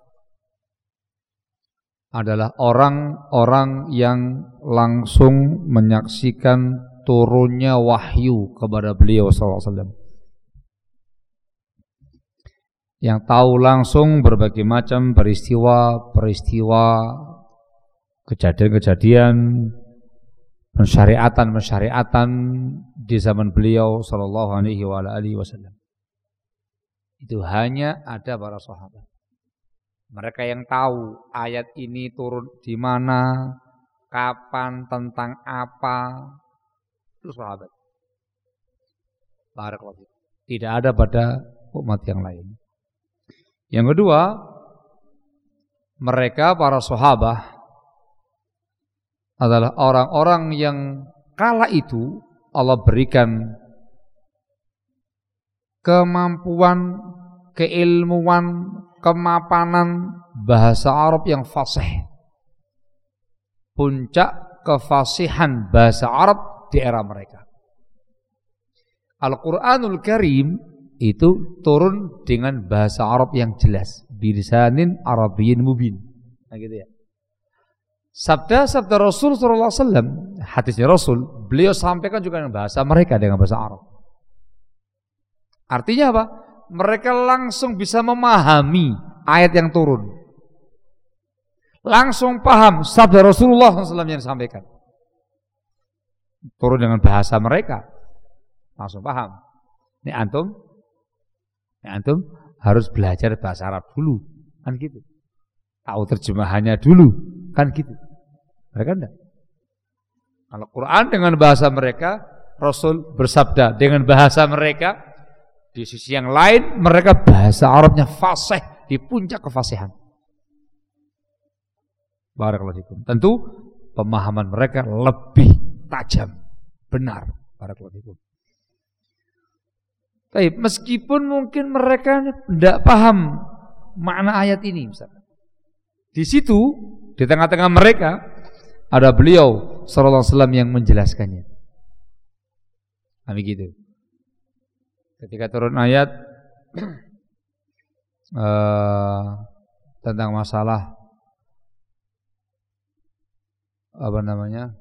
Speaker 1: adalah orang-orang yang langsung menyaksikan turunnya wahyu kepada beliau sallallahu alaihi wasallam, yang tahu langsung berbagai macam peristiwa-peristiwa, kejadian-kejadian, pensyariatan-pensyariatan di zaman beliau sallallahu alaihi wasallam. Itu hanya ada para sahabat. Mereka yang tahu ayat ini turun di mana, kapan, tentang apa, itu sahabat. Barakallahu. Tidak ada pada umat yang lain. Yang kedua, mereka para sahabat adalah orang-orang yang kala itu Allah berikan kemampuan, keilmuan, kemapanan bahasa Arab yang fasih. Puncak kefasihan bahasa Arab di era mereka. Al-Quranul Karim itu turun dengan bahasa Arab yang jelas, bilisanin Arabiyyin mubin. Nah gitu ya. Sabda-sabda Rasul sallallahu alaihi wasallam, hadisnya Rasul, beliau sampaikan juga dengan bahasa mereka, dengan bahasa Arab. Artinya apa? Mereka langsung bisa memahami ayat yang turun. Langsung paham sabda Rasulullah sallallahu alaihi wasallam yang disampaikan. Turun dengan bahasa mereka, langsung paham. Ini antum, ini antum harus belajar bahasa Arab dulu, kan gitu. Tahu terjemahannya dulu, kan gitu. Mereka enggak. Kalau Quran dengan bahasa mereka, Rasul bersabda dengan bahasa mereka. Di sisi yang lain, mereka bahasa Arabnya fasih, di puncak kefasihan. Barakallahu fikum. Tentu pemahaman mereka lebih tajam, benar. Barakallahu fikum. Tapi meskipun mungkin mereka tidak paham makna ayat ini, misalnya. Di situ, di tengah-tengah mereka ada beliau sallallahu alaihi wasallam yang menjelaskannya. Kami gitu. Ketika turun ayat uh, tentang masalah apa namanya,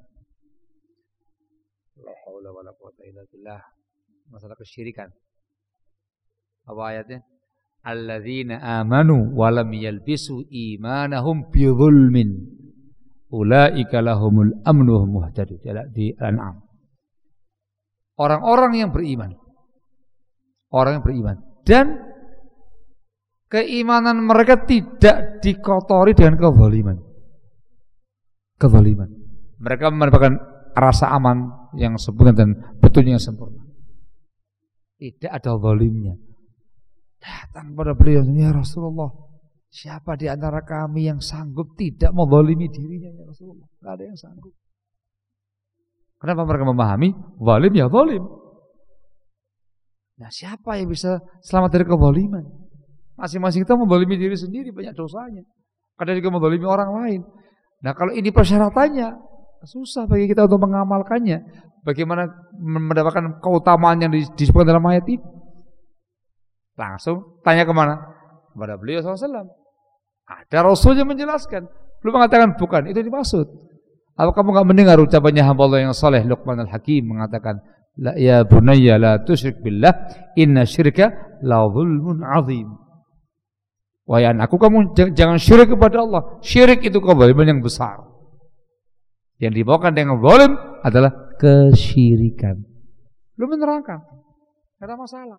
Speaker 1: la haula wala quwwata illa billah, masalah kesyirikan. Apa ayatnya? Alladzina amanu wa lam yalbisu imanahum bi dzulmin ulaika lahumul amnu wa hum muhtadun. Di Al-An'am. Orang-orang yang beriman, orang yang beriman, dan keimanan mereka tidak dikotori dengan kezaliman. Kezaliman. Mereka mendapatkan rasa aman yang sempurna dan petunjuk yang sempurna. Tidak ada zalimnya. Datang pada beliau, ya Rasulullah, siapa di antara kami yang sanggup tidak menzalimi dirinya, ya Rasulullah? Tidak ada yang sanggup. Kenapa mereka memahami zalim ya zalim? Nah, siapa yang bisa selamat dari kezaliman? Masing-masing kita menzalimi diri sendiri, banyak dosanya. Kadang juga menzalimi orang lain. Nah, kalau ini persyaratannya, susah bagi kita untuk mengamalkannya. Bagaimana mendapatkan keutamaan yang disebutkan dalam ayat ini? Langsung tanya kemana? Kepada beliau sallallahu alaihi wasallam. Ada Rasul yang menjelaskan. Belum mengatakan bukan, itu dimaksud. Apa kamu enggak mendengar ucapannya hamba Allah yang saleh Luqman Al-Hakim mengatakan, la ya bunayya la tusyrik billah inna syirka la zulmun azim. Wahai anakku, kamu jangan syirik kepada Allah. Syirik itu kezaliman yang besar. Yang dibawakan dengan zalim adalah kesyirikan. Belum menerangkan. Tidak ada masalah.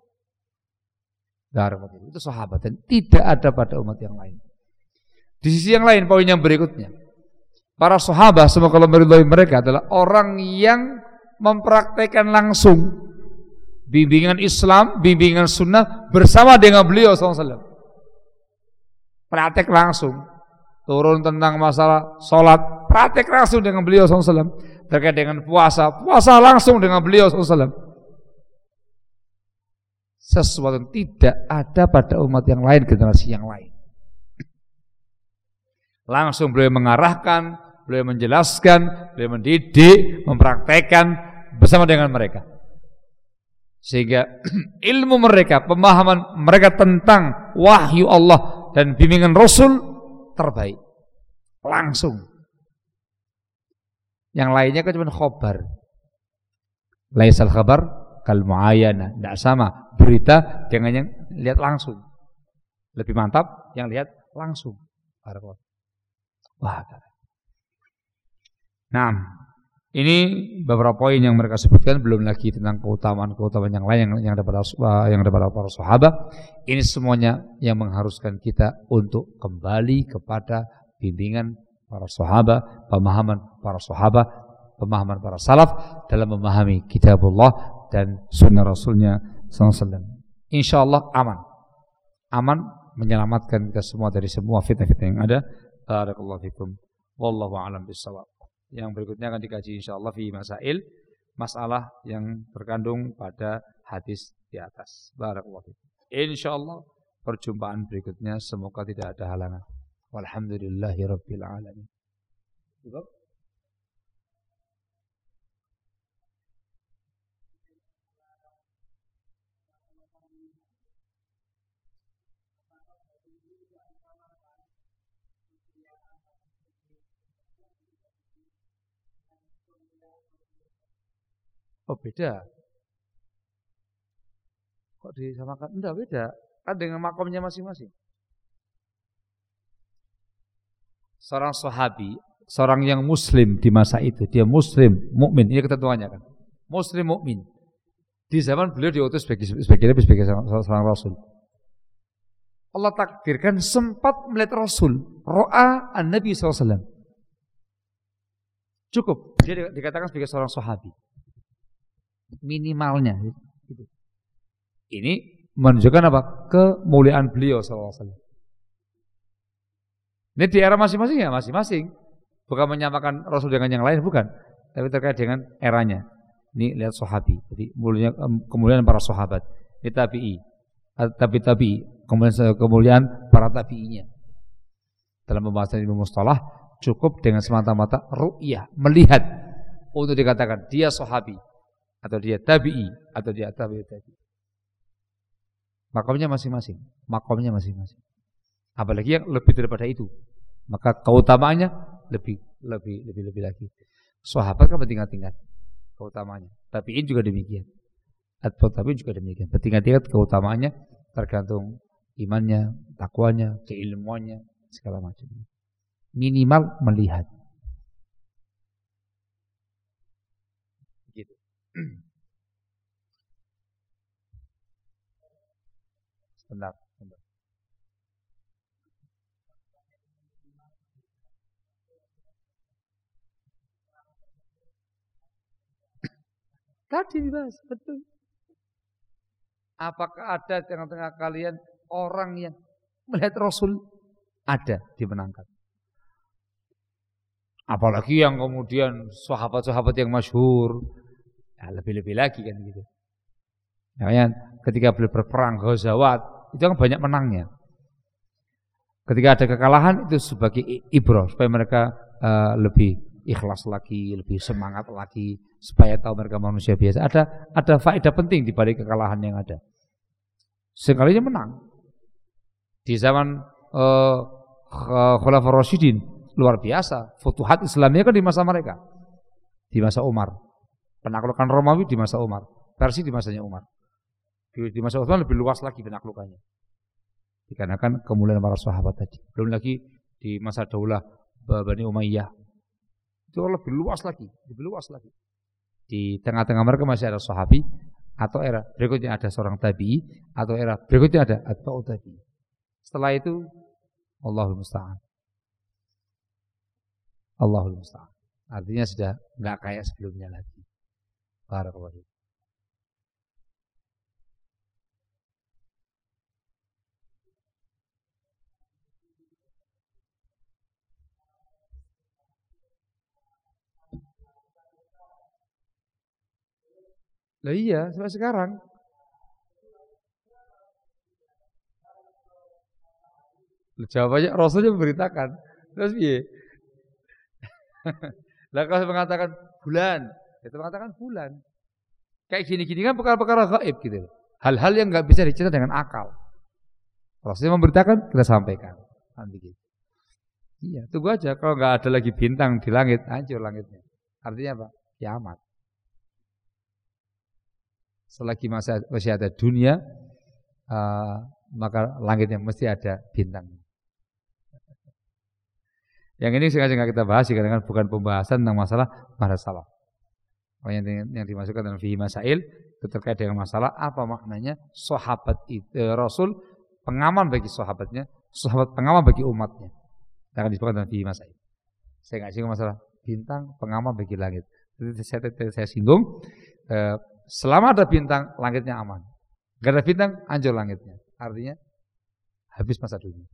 Speaker 1: Itu sahabat dan tidak ada pada umat yang lain. Di sisi yang lain, poin yang berikutnya, para sahabat semoga Allah meridhai mereka adalah orang yang mempraktekkan langsung bimbingan Islam, bimbingan sunnah bersama dengan beliau sallallahu alaihi wasallam. Praktek langsung. Turun tentang masalah sholat, praktek langsung dengan beliau sallallahu alaihi wasallam. Terkait dengan puasa, puasa langsung dengan beliau sallallahu alaihi wasallam. Sesuatu yang tidak ada pada umat yang lain, generasi yang lain. Langsung beliau mengarahkan, beliau menjelaskan, beliau mendidik, mempraktekkan bersama dengan mereka. Sehingga ilmu mereka, pemahaman mereka tentang wahyu Allah dan bimbingan Rasul terbaik. Langsung. Yang lainnya kan cuma khobar. Laisal khabar kal muayana. Tidak sama berita dengan yang lihat langsung. Lebih mantap yang lihat langsung. Wah. Nah, ini beberapa poin yang mereka sebutkan, belum lagi tentang keutamaan-keutamaan yang lain yang yang ada pada yang ada pada para sahabat. Ini semuanya yang mengharuskan kita untuk kembali kepada bimbingan para sahabat, pemahaman para sahabat, pemahaman para salaf dalam memahami kitabullah dan sunnah Rasulnya sallallahu alaihi wasallam. Insyaallah aman. Aman menyelamatkan kita semua dari semua fitnah-fitnah yang ada. Barakallahu fikum. Wallahu a'lam bissawab. Yang berikutnya akan dikaji insyaallah fi masail, masalah yang terkandung pada hadis di atas. Barakallahu fikum. Insyaallah perjumpaan berikutnya semoga tidak ada halangan. Walhamdulillahirabbil alamin. Cukup? Oh beda. Kok disamakan? Enggak beda. Kan dengan makomnya masing-masing. Seorang sahabi, seorang yang muslim di masa itu, dia muslim, mukmin, ini ketentuannya kan. Muslim mukmin. Di zaman beliau diutus sebagai sebagai sebagai seorang rasul. Allah takdirkan sempat melihat Rasul, ro'a an-Nabi sallallahu alaihi wasallam. Cukup, dia dikatakan sebagai seorang sahabi. Minimalnya. Ini menunjukkan apa? Kemuliaan beliau sallallahu alaihi wasallam. Ini di era masing-masing ya, masing-masing. Bukan menyamakan Rasul dengan yang lain, bukan. Tapi terkait dengan eranya. Ini lihat sahabi. Jadi mulia, kemuliaan para sahabat. Ini tabi'i. Tapi tabi'i. Kemuliaan, kemuliaan para tabi'inya. Dalam pembahasan ilmu mustalah, cukup dengan semata-mata ru'yah, melihat. Untuk dikatakan dia sahabi. Atau dia tabi'i. Atau dia tabi'i tabi'i. Makamnya masing-masing. Makamnya masing-masing. Apalagi yang lebih daripada itu, maka keutamaannya lebih lebih lebih lebih lagi. Sahabat kan bertingkat-tingkat keutamaannya. Tabi'in juga demikian. Atau tabi'in juga demikian. Bertingkat-tingkat keutamaannya tergantung imannya, takwanya, keilmuannya, segala macam. Minimal melihat. Gitu. Sebentar. Tadi dibahas, betul. Apakah ada di tengah-tengah kalian orang yang melihat Rasul? Ada, dimenangkan. Apalagi yang kemudian sahabat-sahabat yang masyhur, ya lebih-lebih lagi kan gitu. Makanya ketika beliau berperang Ghazawat, itu kan banyak menangnya. Ketika ada kekalahan itu sebagai ibrah supaya mereka uh, lebih ikhlas lagi, lebih semangat lagi, supaya tahu mereka manusia biasa. Ada ada faedah penting di balik kekalahan yang ada. Sekalinya menang. Di zaman uh, Khulafaur Rasyidin luar biasa. Futuhat Islamiyah kan di masa mereka. Di masa Umar. Penaklukan Romawi di masa Umar. Persia di masanya Umar. Di, di masa Utsman lebih luas lagi penaklukannya. Dikarenakan kemuliaan para sahabat tadi. Belum lagi di masa Daulah Bani Umayyah. Itu lebih luas lagi, lebih luas lagi. Di tengah-tengah mereka masih ada sahabi, atau era berikutnya ada seorang tabi'i, atau era berikutnya ada atba'u tabi'i. Setelah itu Allahul musta'an. Allahul musta'an. Artinya sudah enggak kayak sebelumnya lagi. Barakallahu. Lah iya, sampai sekarang. Jawabannya Rasulnya memberitakan. Terus iya. Lah kalau mengatakan bulan, itu mengatakan bulan. Kayak gini-gini kan perkara-perkara gaib gitu. Hal-hal yang nggak bisa dicerita dengan akal. Rasulullah memberitakan, kita sampaikan. Nanti gitu. Iya, tunggu aja. Kalau nggak ada lagi bintang di langit, hancur langitnya. Artinya apa? Kiamat. Selagi masa, masih ada dunia, uh, maka langitnya mesti ada bintang. Yang ini sengaja nggak kita bahas, karena bukan pembahasan tentang masalah masalah salaf. Yang, yang dimasukkan dalam fihi masail itu terkait dengan masalah apa maknanya sahabat itu, eh, Rasul pengaman bagi sahabatnya, sahabat pengaman bagi umatnya. Akan disebutkan dalam fihi masail. Saya nggak singgung masalah bintang pengaman bagi langit. Jadi saya, saya, saya singgung eh, selama ada bintang langitnya aman. Gak ada bintang hancur langitnya. Artinya habis masa dunia.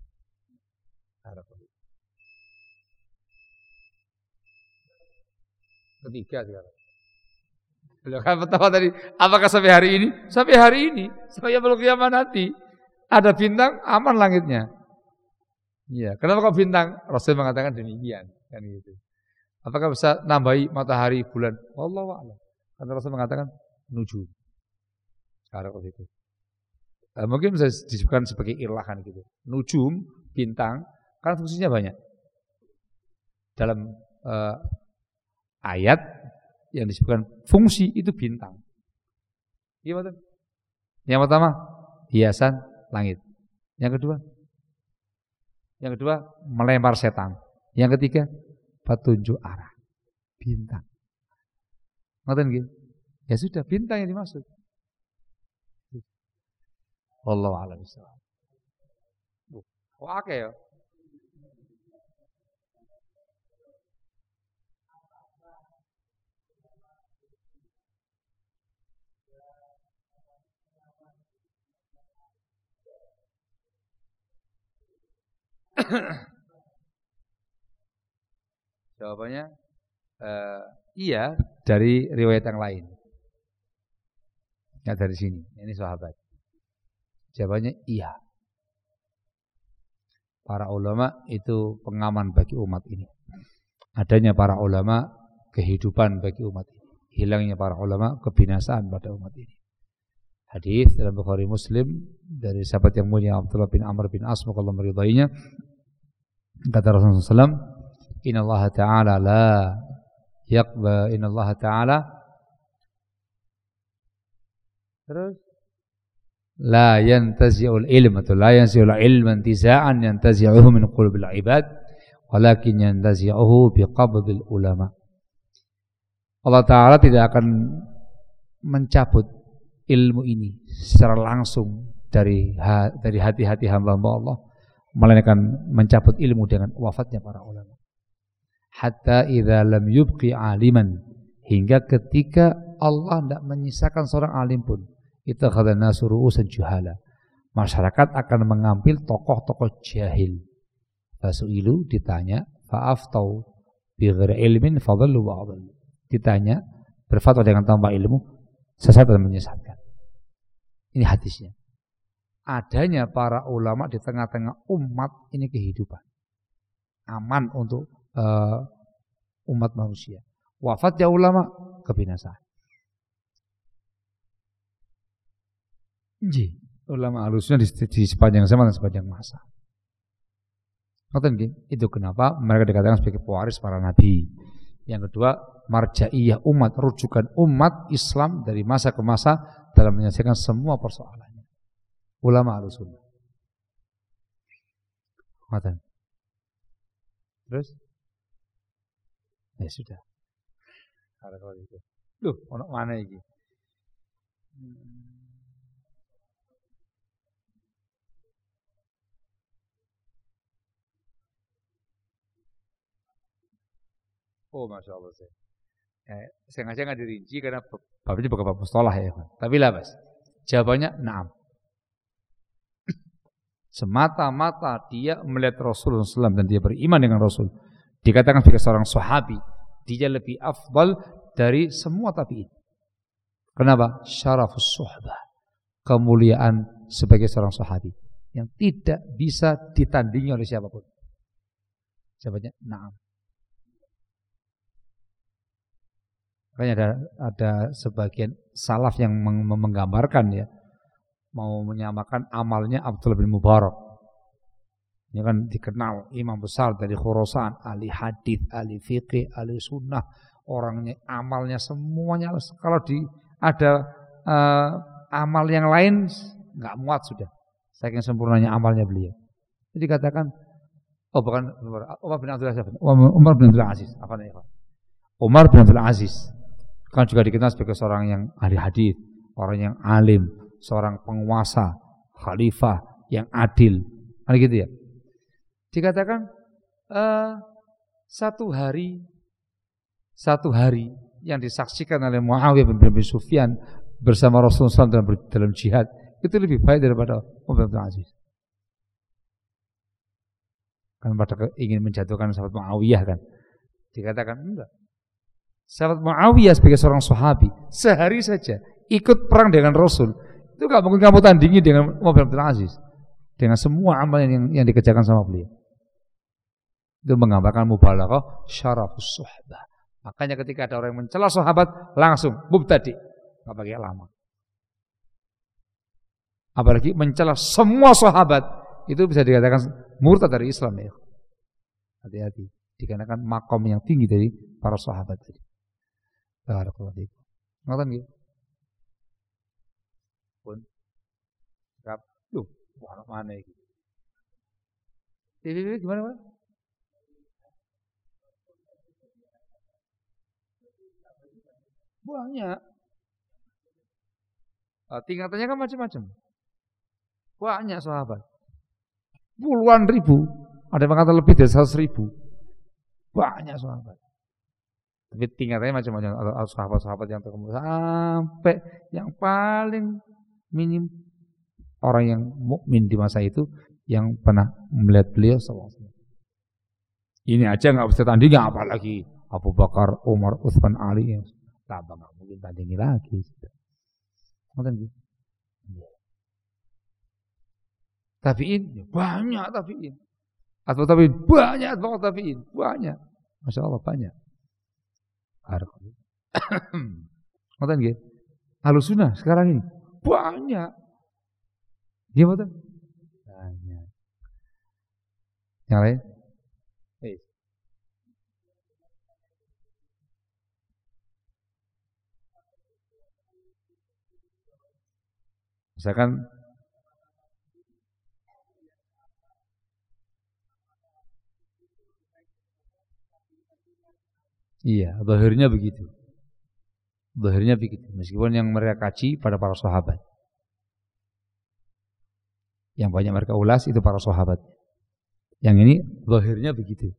Speaker 1: Ketiga sekarang. Kan pertama tadi, apakah sampai hari ini? Sampai hari ini, sampai belum kiamat nanti. Ada bintang, aman langitnya. Iya, kenapa kok bintang? Rasul mengatakan demikian, kan gitu. Apakah bisa nambahi matahari, bulan? Wallahu a'lam. Karena Rasul mengatakan nujum. Sekarang itu. Nah, mungkin bisa disebutkan sebagai ilahan gitu. Nujum, bintang, kan fungsinya banyak. Dalam uh, ayat yang disebutkan fungsi itu bintang. Gimana? Yang pertama, hiasan langit. Yang kedua, yang kedua melempar setan. Yang ketiga, petunjuk arah. Bintang. Ngoten nggih? Ya sudah, bintang yang dimaksud. Wallahu a'lam bishawab. Oh, oke ya. Jawabannya uh, iya dari riwayat yang lain. Nggak dari sini. Ini sahabat. Jawabannya iya. Para ulama itu pengaman bagi umat ini. Adanya para ulama kehidupan bagi umat ini. Hilangnya para ulama kebinasaan pada umat ini. Hadis dalam Bukhari Muslim dari sahabat yang mulia Abdullah bin Amr bin As, Allah meridainya, kata Rasulullah shallallahu alaihi wasallam, Inna Allah Ta'ala la yaqba Inna Allah Ta'ala terus la yantazi'ul ilm atau la yanzi'ul ilman intiza'an yantazi'uhu min qulubil ibad walakin yantazi'uhu biqabdil ulama. Allah Ta'ala tidak akan mencabut ilmu ini secara langsung dari dari hati-hati hamba-hamba Allah, melainkan mencabut ilmu dengan wafatnya para ulama. Hatta idza lam yubqi aliman, hingga ketika Allah tidak menyisakan seorang alim pun, ittakhadhan nasu ru'usan juhala, masyarakat akan mengambil tokoh-tokoh jahil. Fasu'ilu, ditanya, fa'aftau bi ghairi ilmin fadhallu wa adallu, ditanya berfatwa dengan tanpa ilmu, sesat dan menyesatkan. Ini hadisnya. Adanya para ulama di tengah-tengah umat ini kehidupan. Aman untuk uh, umat manusia. Wafatnya ulama, kebinasaan. Ji, ulama alusnya di, di sepanjang zaman dan sepanjang masa. Itu kenapa mereka dikatakan sebagai pewaris para nabi. Yang kedua, marja'iyah umat, rujukan umat Islam dari masa ke masa dalam menyelesaikan semua persoalannya. Ulama Ahlussunnah. Matan. Terus? Ya sudah. Ada kalau itu. Duh, ono mana iki? Oh, masya Allah saya. Eh, sengaja nggak dirinci karena babnya bukan bab mustalah ya. Tapi lah mas, jawabannya na'am. Semata-mata dia melihat Rasulullah shallallahu alaihi wasallam dan dia beriman dengan Rasul, dikatakan sebagai seorang sahabi, dia lebih afdal dari semua tabi'in. Kenapa? Syarafus suhbah, kemuliaan sebagai seorang sahabi yang tidak bisa ditandingi oleh siapapun. Jawabannya na'am. Makanya ada ada sebagian salaf yang menggambarkan ya, mau menyamakan amalnya Abdullah bin Mubarak. Ini kan dikenal imam besar dari Khurasan, ahli hadis, ahli fikih, ahli sunnah, orangnya amalnya semuanya kalau di ada uh, amal yang lain nggak muat sudah. Saking sempurnanya amalnya beliau. Jadi katakan, oh bukan Umar bin Abdul Aziz, Umar bin Abdul Aziz, apa namanya? Umar bin Abdul Aziz kan juga dikenal sebagai seorang yang ahli hadis, orang yang alim, seorang penguasa, khalifah yang adil, kan gitu ya. Dikatakan uh, satu hari, satu hari yang disaksikan oleh Muawiyah bin Abi Sufyan bersama Rasulullah dalam, dalam jihad itu lebih baik daripada Umar bin Abdul Aziz. Kan pada ingin menjatuhkan sahabat Muawiyah kan, dikatakan enggak. Sahabat Muawiyah sebagai seorang sahabi sehari saja ikut perang dengan Rasul itu gak mungkin kamu tandingi dengan Umar bin Abdul Aziz dengan semua amal yang, yang dikerjakan sama beliau. Itu menggambarkan mubalaghah syarafus suhbah. Makanya ketika ada orang yang mencela sahabat langsung mubtadi, gak pakai lama. Apalagi mencela semua sahabat itu bisa dikatakan murtad dari Islam ya. Hati-hati, dikarenakan makom yang tinggi dari para sahabat tadi. Barakallahu fiikum. Ngoten nggih. Pun. Kap, duh, ono mana iki? T V gimana, Pak? Banyak. Uh, tingkatannya kan macam-macam. Banyak sahabat. Puluhan ribu. Ada yang mengatakan lebih dari seratus ribu. Banyak sahabat. Tapi tingkatannya macam-macam. Ada sahabat-sahabat yang terkemudian sampai yang paling minim orang yang mukmin di masa itu yang pernah melihat beliau sallallahu alaihi wasallam. Ini aja nggak bisa tandingi, apalagi Abu Bakar, Umar, Utsman, Ali. Lah nggak mungkin tandingi lagi. Mungkin gitu. Tabi'in banyak tabi'in. Atau tabi'in banyak banget tabi'in, banyak. Masya Allah banyak. Mungkin gitu. Ahlussunnah sekarang ini banyak. Dia betul. Banyak. Yang lain? Hey. Misalkan iya, zahirnya begitu. Zahirnya begitu. Meskipun yang mereka kaji pada para sahabat. Yang banyak mereka ulas itu para sahabat. Yang ini zahirnya begitu.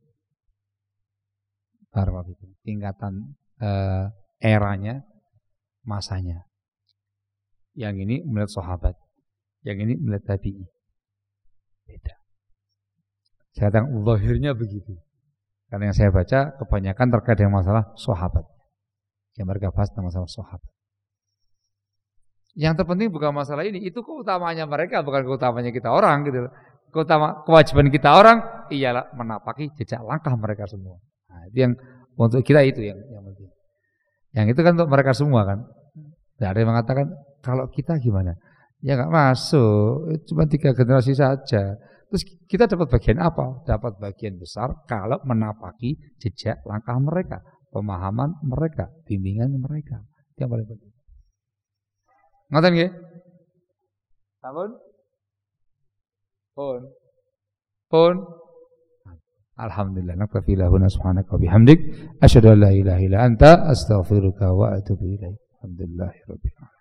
Speaker 1: Para tingkatan uh, eranya, masanya. Yang ini melihat sahabat, yang ini melihat tabi'i. Beda. Saya katakan zahirnya begitu. Karena yang saya baca kebanyakan terkait dengan masalah sahabat. Yang mereka bahas tentang masalah sahabat. Yang terpenting bukan masalah ini, itu keutamanya mereka, bukan keutamanya kita orang gitu. Keutama kewajiban kita orang ialah menapaki jejak langkah mereka semua. Nah, itu yang untuk kita itu yang yang penting. Yang itu kan untuk mereka semua kan. Tidak ada yang mengatakan kalau kita gimana? Ya nggak masuk, cuma tiga generasi saja. Terus kita dapat bagian apa? Dapat bagian besar kalau menapaki jejak langkah mereka, pemahaman mereka, bimbingan mereka. Itu yang paling penting. Ngoten nggih? Sampun? Pun. Pun. Alhamdulillah, naktafi lahuna subhanaka wa bihamdik asyhadu an la ilaha illa anta astaghfiruka wa atubu ilaik. Alhamdulillahirabbil alamin.